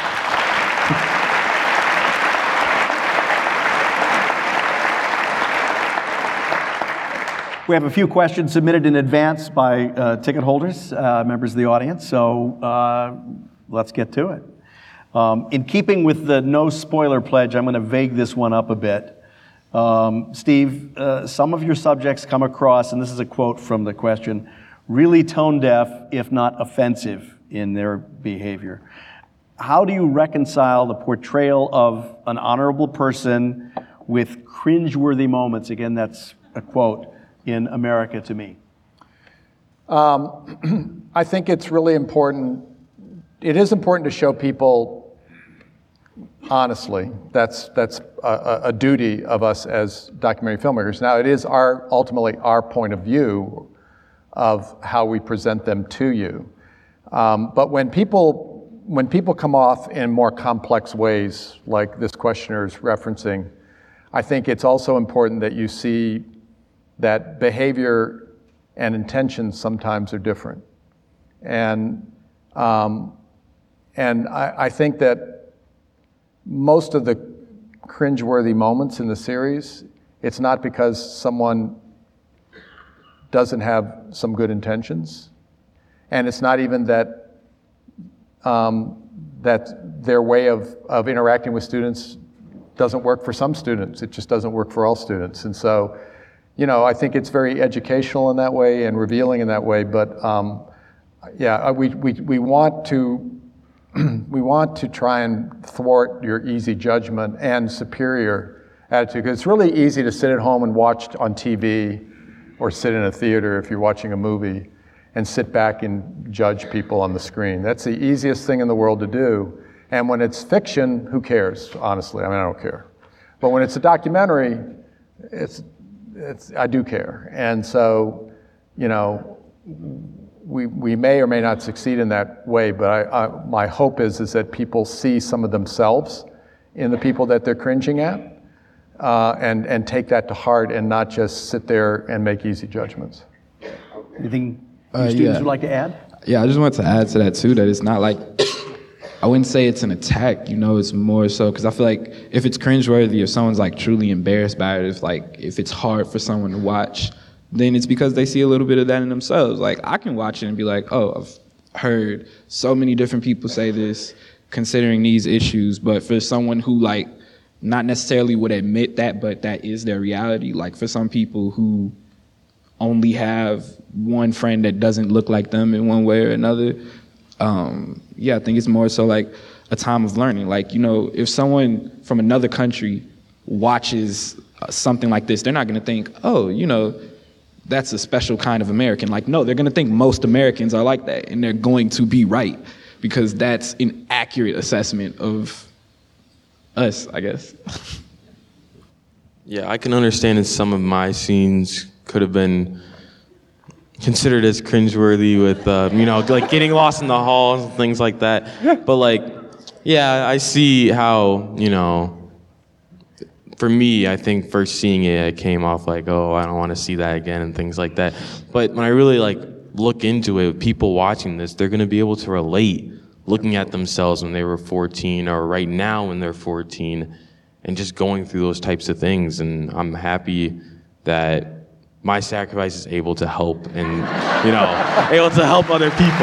We have a few questions submitted in advance by uh, ticket holders, uh, members of the audience, so uh, let's get to it. Um, in keeping with the no spoiler pledge, I'm going to vague this one up a bit. Um, Steve, uh, some of your subjects come across, and this is a quote from the question, really tone deaf, if not offensive in their behavior. How do you reconcile the portrayal of an honorable person with cringeworthy moments? Again, that's a quote, in America to Me. Um, I think it's really important. It is important to show people honestly. That's that's a, a duty of us as documentary filmmakers. Now, it is our ultimately our point of view of how we present them to you. Um, but when people when people come off in more complex ways, like this questioner is referencing, I think it's also important that you see that behavior and intentions sometimes are different. And um, and I, I think that most of the cringeworthy moments in the series, it's not because someone doesn't have some good intentions, and it's not even that um, that their way of, of interacting with students doesn't work for some students. It just doesn't work for all students. And so, you know, I think it's very educational in that way and revealing in that way. But um, yeah, we we we want to. We want to try and thwart your easy judgment and superior attitude, because it's really easy to sit at home and watch on T V or sit in a theater if you're watching a movie and sit back and judge people on the screen. That's the easiest thing in the world to do. And when it's fiction, who cares, honestly? I mean, I don't care. But when it's a documentary, it's, it's, I do care. And so, you know, we, we may or may not succeed in that way, but I, I, my hope is, is that people see some of themselves in the people that they're cringing at, uh, and, and take that to heart and not just sit there and make easy judgments. Anything Uh, your students yeah. would like to add? Yeah, I just want to add to that too, that it's not like, I wouldn't say it's an attack, you know, it's more so, because I feel like if it's cringeworthy, if someone's like truly embarrassed by it, if like, if it's hard for someone to watch, then it's because they see a little bit of that in themselves. Like, I can watch it and be like, oh, I've heard so many different people say this, considering these issues, but for someone who like, not necessarily would admit that, but that is their reality, like for some people who only have one friend that doesn't look like them in one way or another, um, yeah, I think it's more so like a time of learning. Like, you know, if someone from another country watches uh, something like this, they're not gonna think, oh, you know, that's a special kind of American. Like, no, they're gonna think most Americans are like that, and they're going to be right, because that's an accurate assessment of us, I guess. Yeah, I can understand that some of my scenes could have been considered as cringeworthy with, uh, you know, like getting lost in the halls and things like that. But like, yeah, I see how, you know, for me, I think first seeing it, it came off like, oh, I don't want to see that again and things like that. But when I really like look into it, people watching this, they're going to be able to relate looking at themselves when they were fourteen or right now when they're fourteen and just going through those types of things. And I'm happy that my sacrifice is able to help and, you know, able to help other people.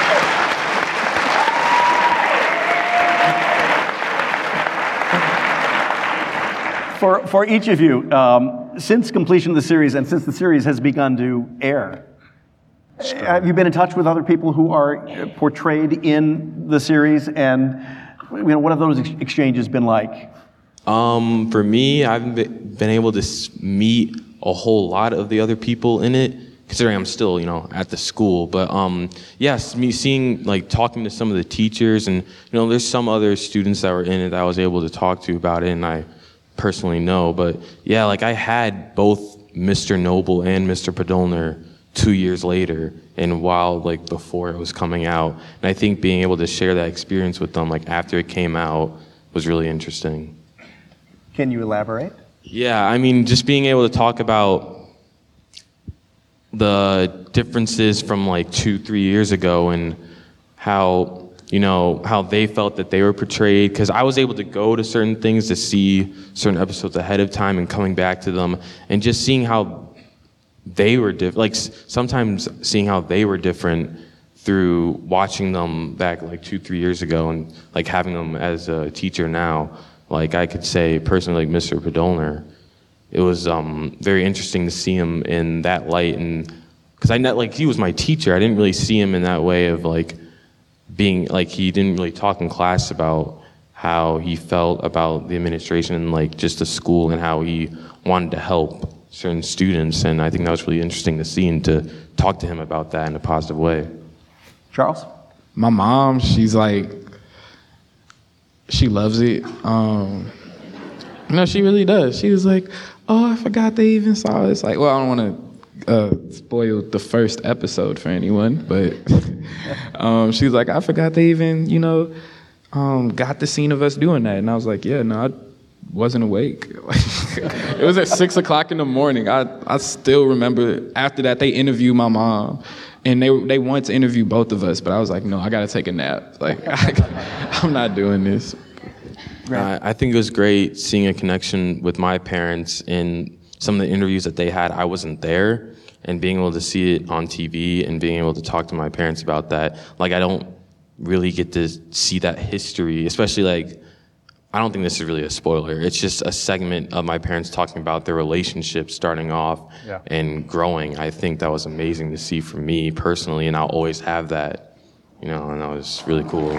For, for each of you, um, since completion of the series and since the series has begun to air, have you been in touch with other people who are portrayed in the series? And you know, what have those ex- exchanges been like? Um, for me, I haven't been been able to s- meet a whole lot of the other people in it, considering I'm still, you know, at the school. But um, yes, me seeing, like, talking to some of the teachers, and, you know, there's some other students that were in it that I was able to talk to about it, and I personally know. But yeah, like, I had both Mister Noble and Mister Podolner two years later, and while, like, before it was coming out. And I think being able to share that experience with them, like, after it came out was really interesting. Can you elaborate? Yeah, I mean, just being able to talk about the differences from like two, three years ago and how, you know, how they felt that they were portrayed. Because I was able to go to certain things to see certain episodes ahead of time and coming back to them and just seeing how they were different. Like sometimes seeing how they were different through watching them back like two, three years ago and like having them as a teacher now. Like I could say personally, like Mister Podolner, it was um, very interesting to see him in that light, and because I net like he was my teacher, I didn't really see him in that way of like being like he didn't really talk in class about how he felt about the administration and like just the school and how he wanted to help certain students, and I think that was really interesting to see and to talk to him about that in a positive way. Charles? My mom, she's like, she loves it. Um, no, she really does. She was like, oh, I forgot they even saw this. Like, well, I don't want to uh, spoil the first episode for anyone, but um, she was like, I forgot they even, you know, um, got the scene of us doing that. And I was like, yeah, no, I wasn't awake. It was at six o'clock in the morning. I, I still remember after that they interviewed my mom. And they they wanted to interview both of us, but I was like, no, I got to take a nap. Like, I, I'm not doing this. Uh, I think it was great seeing a connection with my parents in some of the interviews that they had. I wasn't there, and being able to see it on T V and being able to talk to my parents about that. Like, I don't really get to see that history, especially like, I don't think this is really a spoiler. It's just a segment of my parents talking about their relationship starting off Yeah. and growing. I think that was amazing to see for me personally, and I'll always have that, you know, and that was really cool.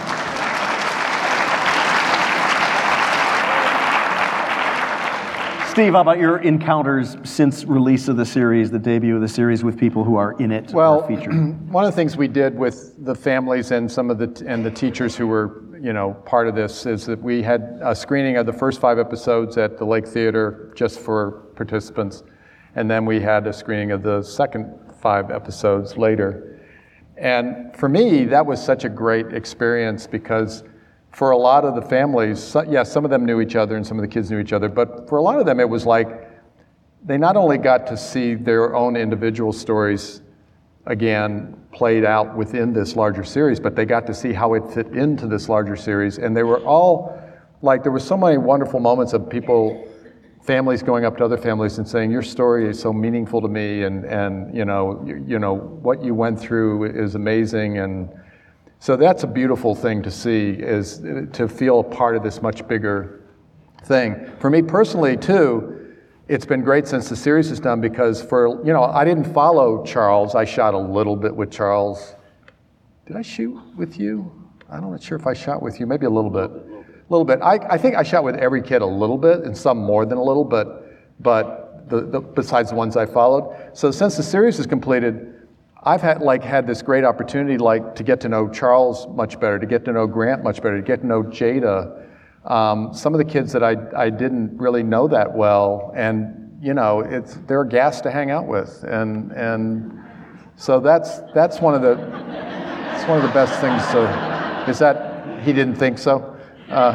Steve, how about your encounters since release of the series, the debut of the series, with people who are in it Well, or featured? one of the things we did with the families and some of the and the teachers who were you know, part of this is that we had a screening of the first five episodes at the Lake Theater just for participants, and then we had a screening of the second five episodes later. And for me, that was such a great experience because for a lot of the families, so, yeah, some of them knew each other and some of the kids knew each other, but for a lot of them it was like they not only got to see their own individual stories again played out within this larger series, but they got to see how it fit into this larger series. And they were all, like, there were so many wonderful moments of people, families going up to other families and saying, your story is so meaningful to me, and, and you know, you, you know, what you went through is amazing. And so that's a beautiful thing to see, is to feel a part of this much bigger thing. For me personally, too, it's been great since the series is done because for, you know, I didn't follow Charles. I shot a little bit with Charles. Did I shoot with you? I'm not sure if I shot with you, maybe a little bit. A little bit. I, I think I shot with every kid a little bit, and some more than a little, but but the, the, besides the ones I followed. So since the series is completed, I've had like had this great opportunity like to get to know Charles much better, to get to know Grant much better, to get to know Jada. Um, some of the kids that I, I didn't really know that well, and you know, it's they're a gas to hang out with, and and so that's that's one of the it's one of the best things. So, is that he didn't think so? Uh.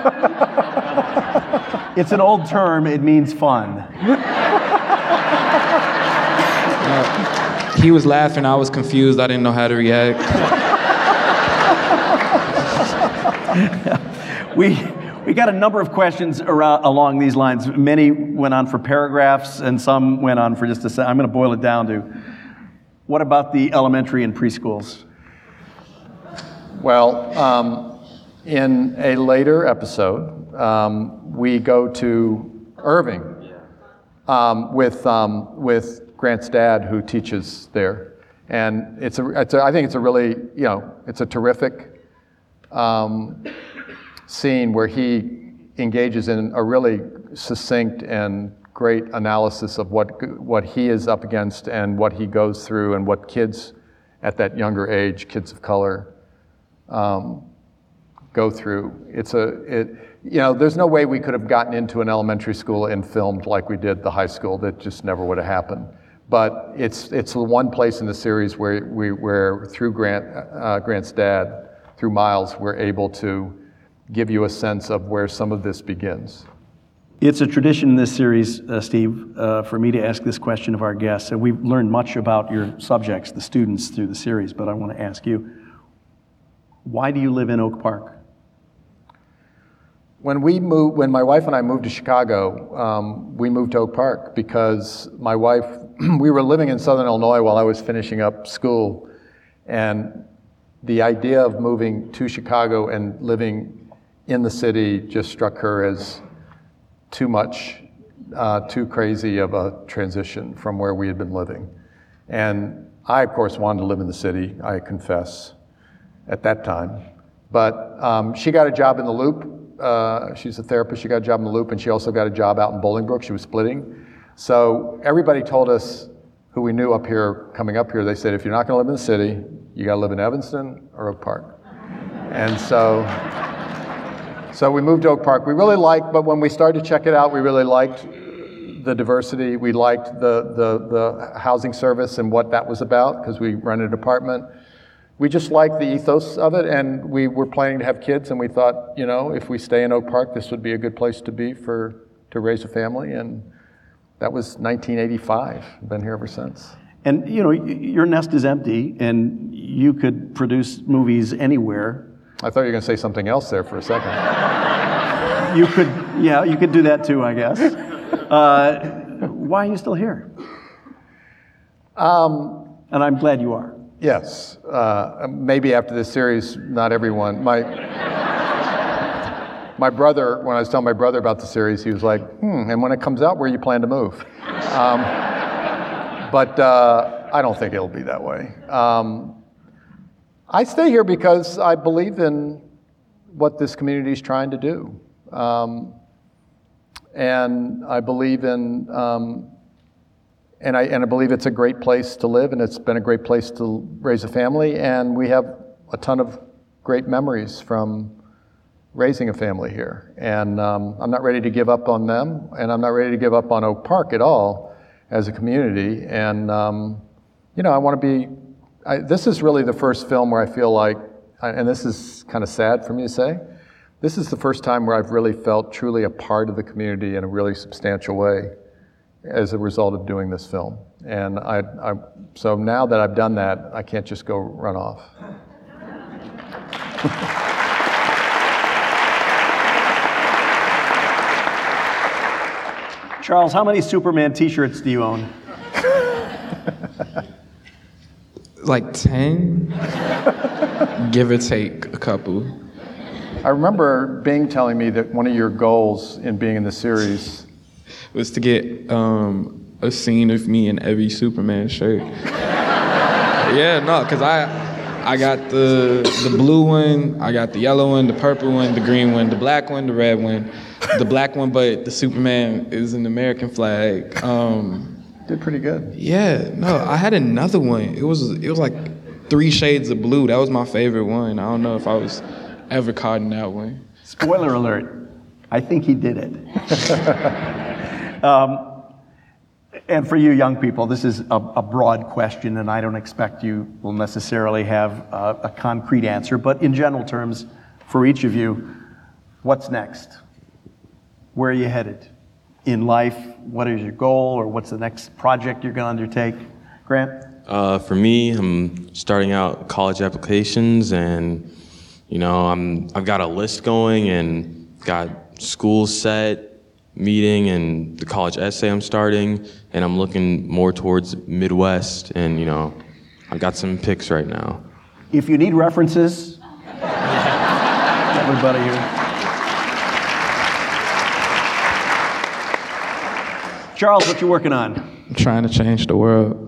It's an old term. It means fun. Uh, he was laughing. I was confused. I didn't know how to react. We we got a number of questions around, along these lines. Many went on for paragraphs, and some went on for just a second. I'm going to boil it down to, what about the elementary and preschools? Well, um, in a later episode, um, we go to Irving um, with um, with Grant's dad, who teaches there, and it's a, it's a I think it's a really you know it's a terrific Um, scene where he engages in a really succinct and great analysis of what what he is up against and what he goes through and what kids at that younger age, kids of color, um, go through. It's a it you know there's no way we could have gotten into an elementary school and filmed like we did the high school. That just never would have happened. But it's it's the one place in the series where we where through Grant uh, Grant's dad, through Miles, we're able to give you a sense of where some of this begins. It's a tradition in this series, uh, Steve, uh, for me to ask this question of our guests. And we've learned much about your subjects, the students, through the series, but I want to ask you, why do you live in Oak Park? When we moved, when my wife and I moved to Chicago, um, we moved to Oak Park because my wife, we were living in Southern Illinois while I was finishing up school, and the idea of moving to Chicago and living in the city just struck her as too much, uh, too crazy of a transition from where we had been living. And I, of course, wanted to live in the city, I confess, at that time. But um, she got a job in the Loop. Uh, she's a therapist. She got a job in the Loop, and she also got a job out in Bolingbrook. She was splitting. So everybody told us, who we knew up here, coming up here, they said, if you're not going to live in the city, you got to live in Evanston or Oak Park. And so, so we moved to Oak Park. We really liked, but when we started to check it out, we really liked the diversity. We liked the the, the housing service and what that was about, because we rented an apartment. We just liked the ethos of it, and we were planning to have kids, and we thought, you know, if we stay in Oak Park, this would be a good place to be for to raise a family, and that was nineteen eighty-five. I've been here ever since. And, you know, your nest is empty, and you could produce movies anywhere. I thought you were going to say something else there for a second. You could, yeah, you could do that too, I guess. Uh, why are you still here? Um, and I'm glad you are. Yes. Uh, maybe after this series, not everyone. My my brother, when I was telling my brother about the series, he was like, hmm, and when it comes out, where you plan to move? Um, but uh, I don't think it'll be that way. Um, I stay here because I believe in what this community is trying to do. Um, and I believe in, um, and I and I believe it's a great place to live, and it's been a great place to raise a family, and we have a ton of great memories from raising a family here. And um, I'm not ready to give up on them, and I'm not ready to give up on Oak Park at all as a community. And, um, you know, I want to be, I, this is really the first film where I feel like, and this is kind of sad for me to say, this is the first time where I've really felt truly a part of the community in a really substantial way as a result of doing this film. And I, I so now that I've done that, I can't just go run off. Charles, how many Superman t-shirts do you own? Like ten, give or take a couple. I remember Bing telling me that one of your goals in being in the series was to get um, a scene of me in every Superman shirt. Yeah, no, because I I got the the blue one, I got the yellow one, the purple one, the green one, the black one, the red one, the black one, but the Superman is an American flag. Um, Did pretty good. Yeah, no, I had another one. It was it was like three shades of blue. That was my favorite one. I don't know if I was ever caught in that one. Spoiler alert, I think he did it. um, and for you young people, this is a, a broad question, and I don't expect you will necessarily have a, a concrete answer, but in general terms, for each of you, what's next? Where are you headed in life? What is your goal, or what's the next project you're going to undertake? Grant? Uh, for me, I'm starting out college applications, and you know, I'm I've got a list going and got school set, meeting, and the college essay I'm starting, and I'm looking more towards Midwest, and you know, I've got some picks right now. If you need references, everybody here. Charles, what you working on? I'm trying to change the world.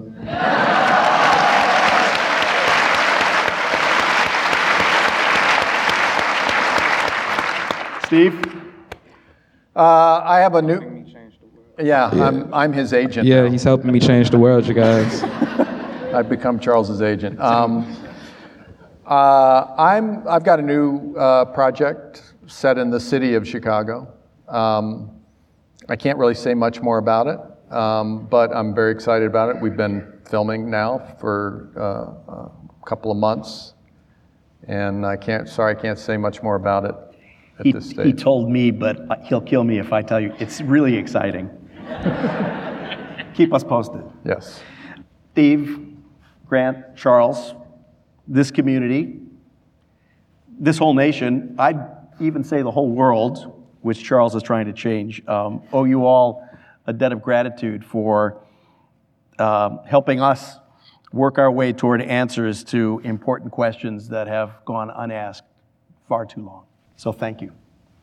Steve? Uh, I have a new. Yeah, yeah. I'm I'm his agent. Yeah, now. he's helping me change the world, you guys. I've become Charles's agent. Um, uh, I'm I've got a new uh, project set in the city of Chicago. Um, I can't really say much more about it, um, but I'm very excited about it. We've been filming now for uh, a couple of months, and I can't. Sorry, I can't say much more about it. He, he told me, but he'll kill me if I tell you. It's really exciting. Keep us posted. Yes. Steve, Grant, Charles, this community, this whole nation, I'd even say the whole world, which Charles is trying to change, um, owe you all a debt of gratitude for uh, helping us work our way toward answers to important questions that have gone unasked far too long. So thank you.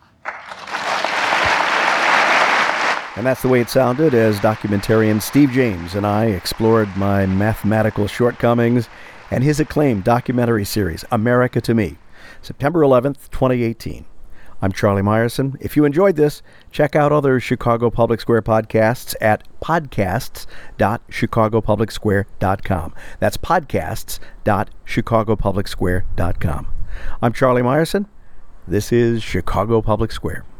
And that's the way it sounded as documentarian Steve James and I explored my mathematical shortcomings and his acclaimed documentary series, America to Me, September eleventh, twenty eighteen. I'm Charlie Meyerson. If you enjoyed this, check out other Chicago Public Square podcasts at podcasts dot chicago public square dot com. That's podcasts dot chicago public square dot com. I'm Charlie Meyerson. This is Chicago Public Square.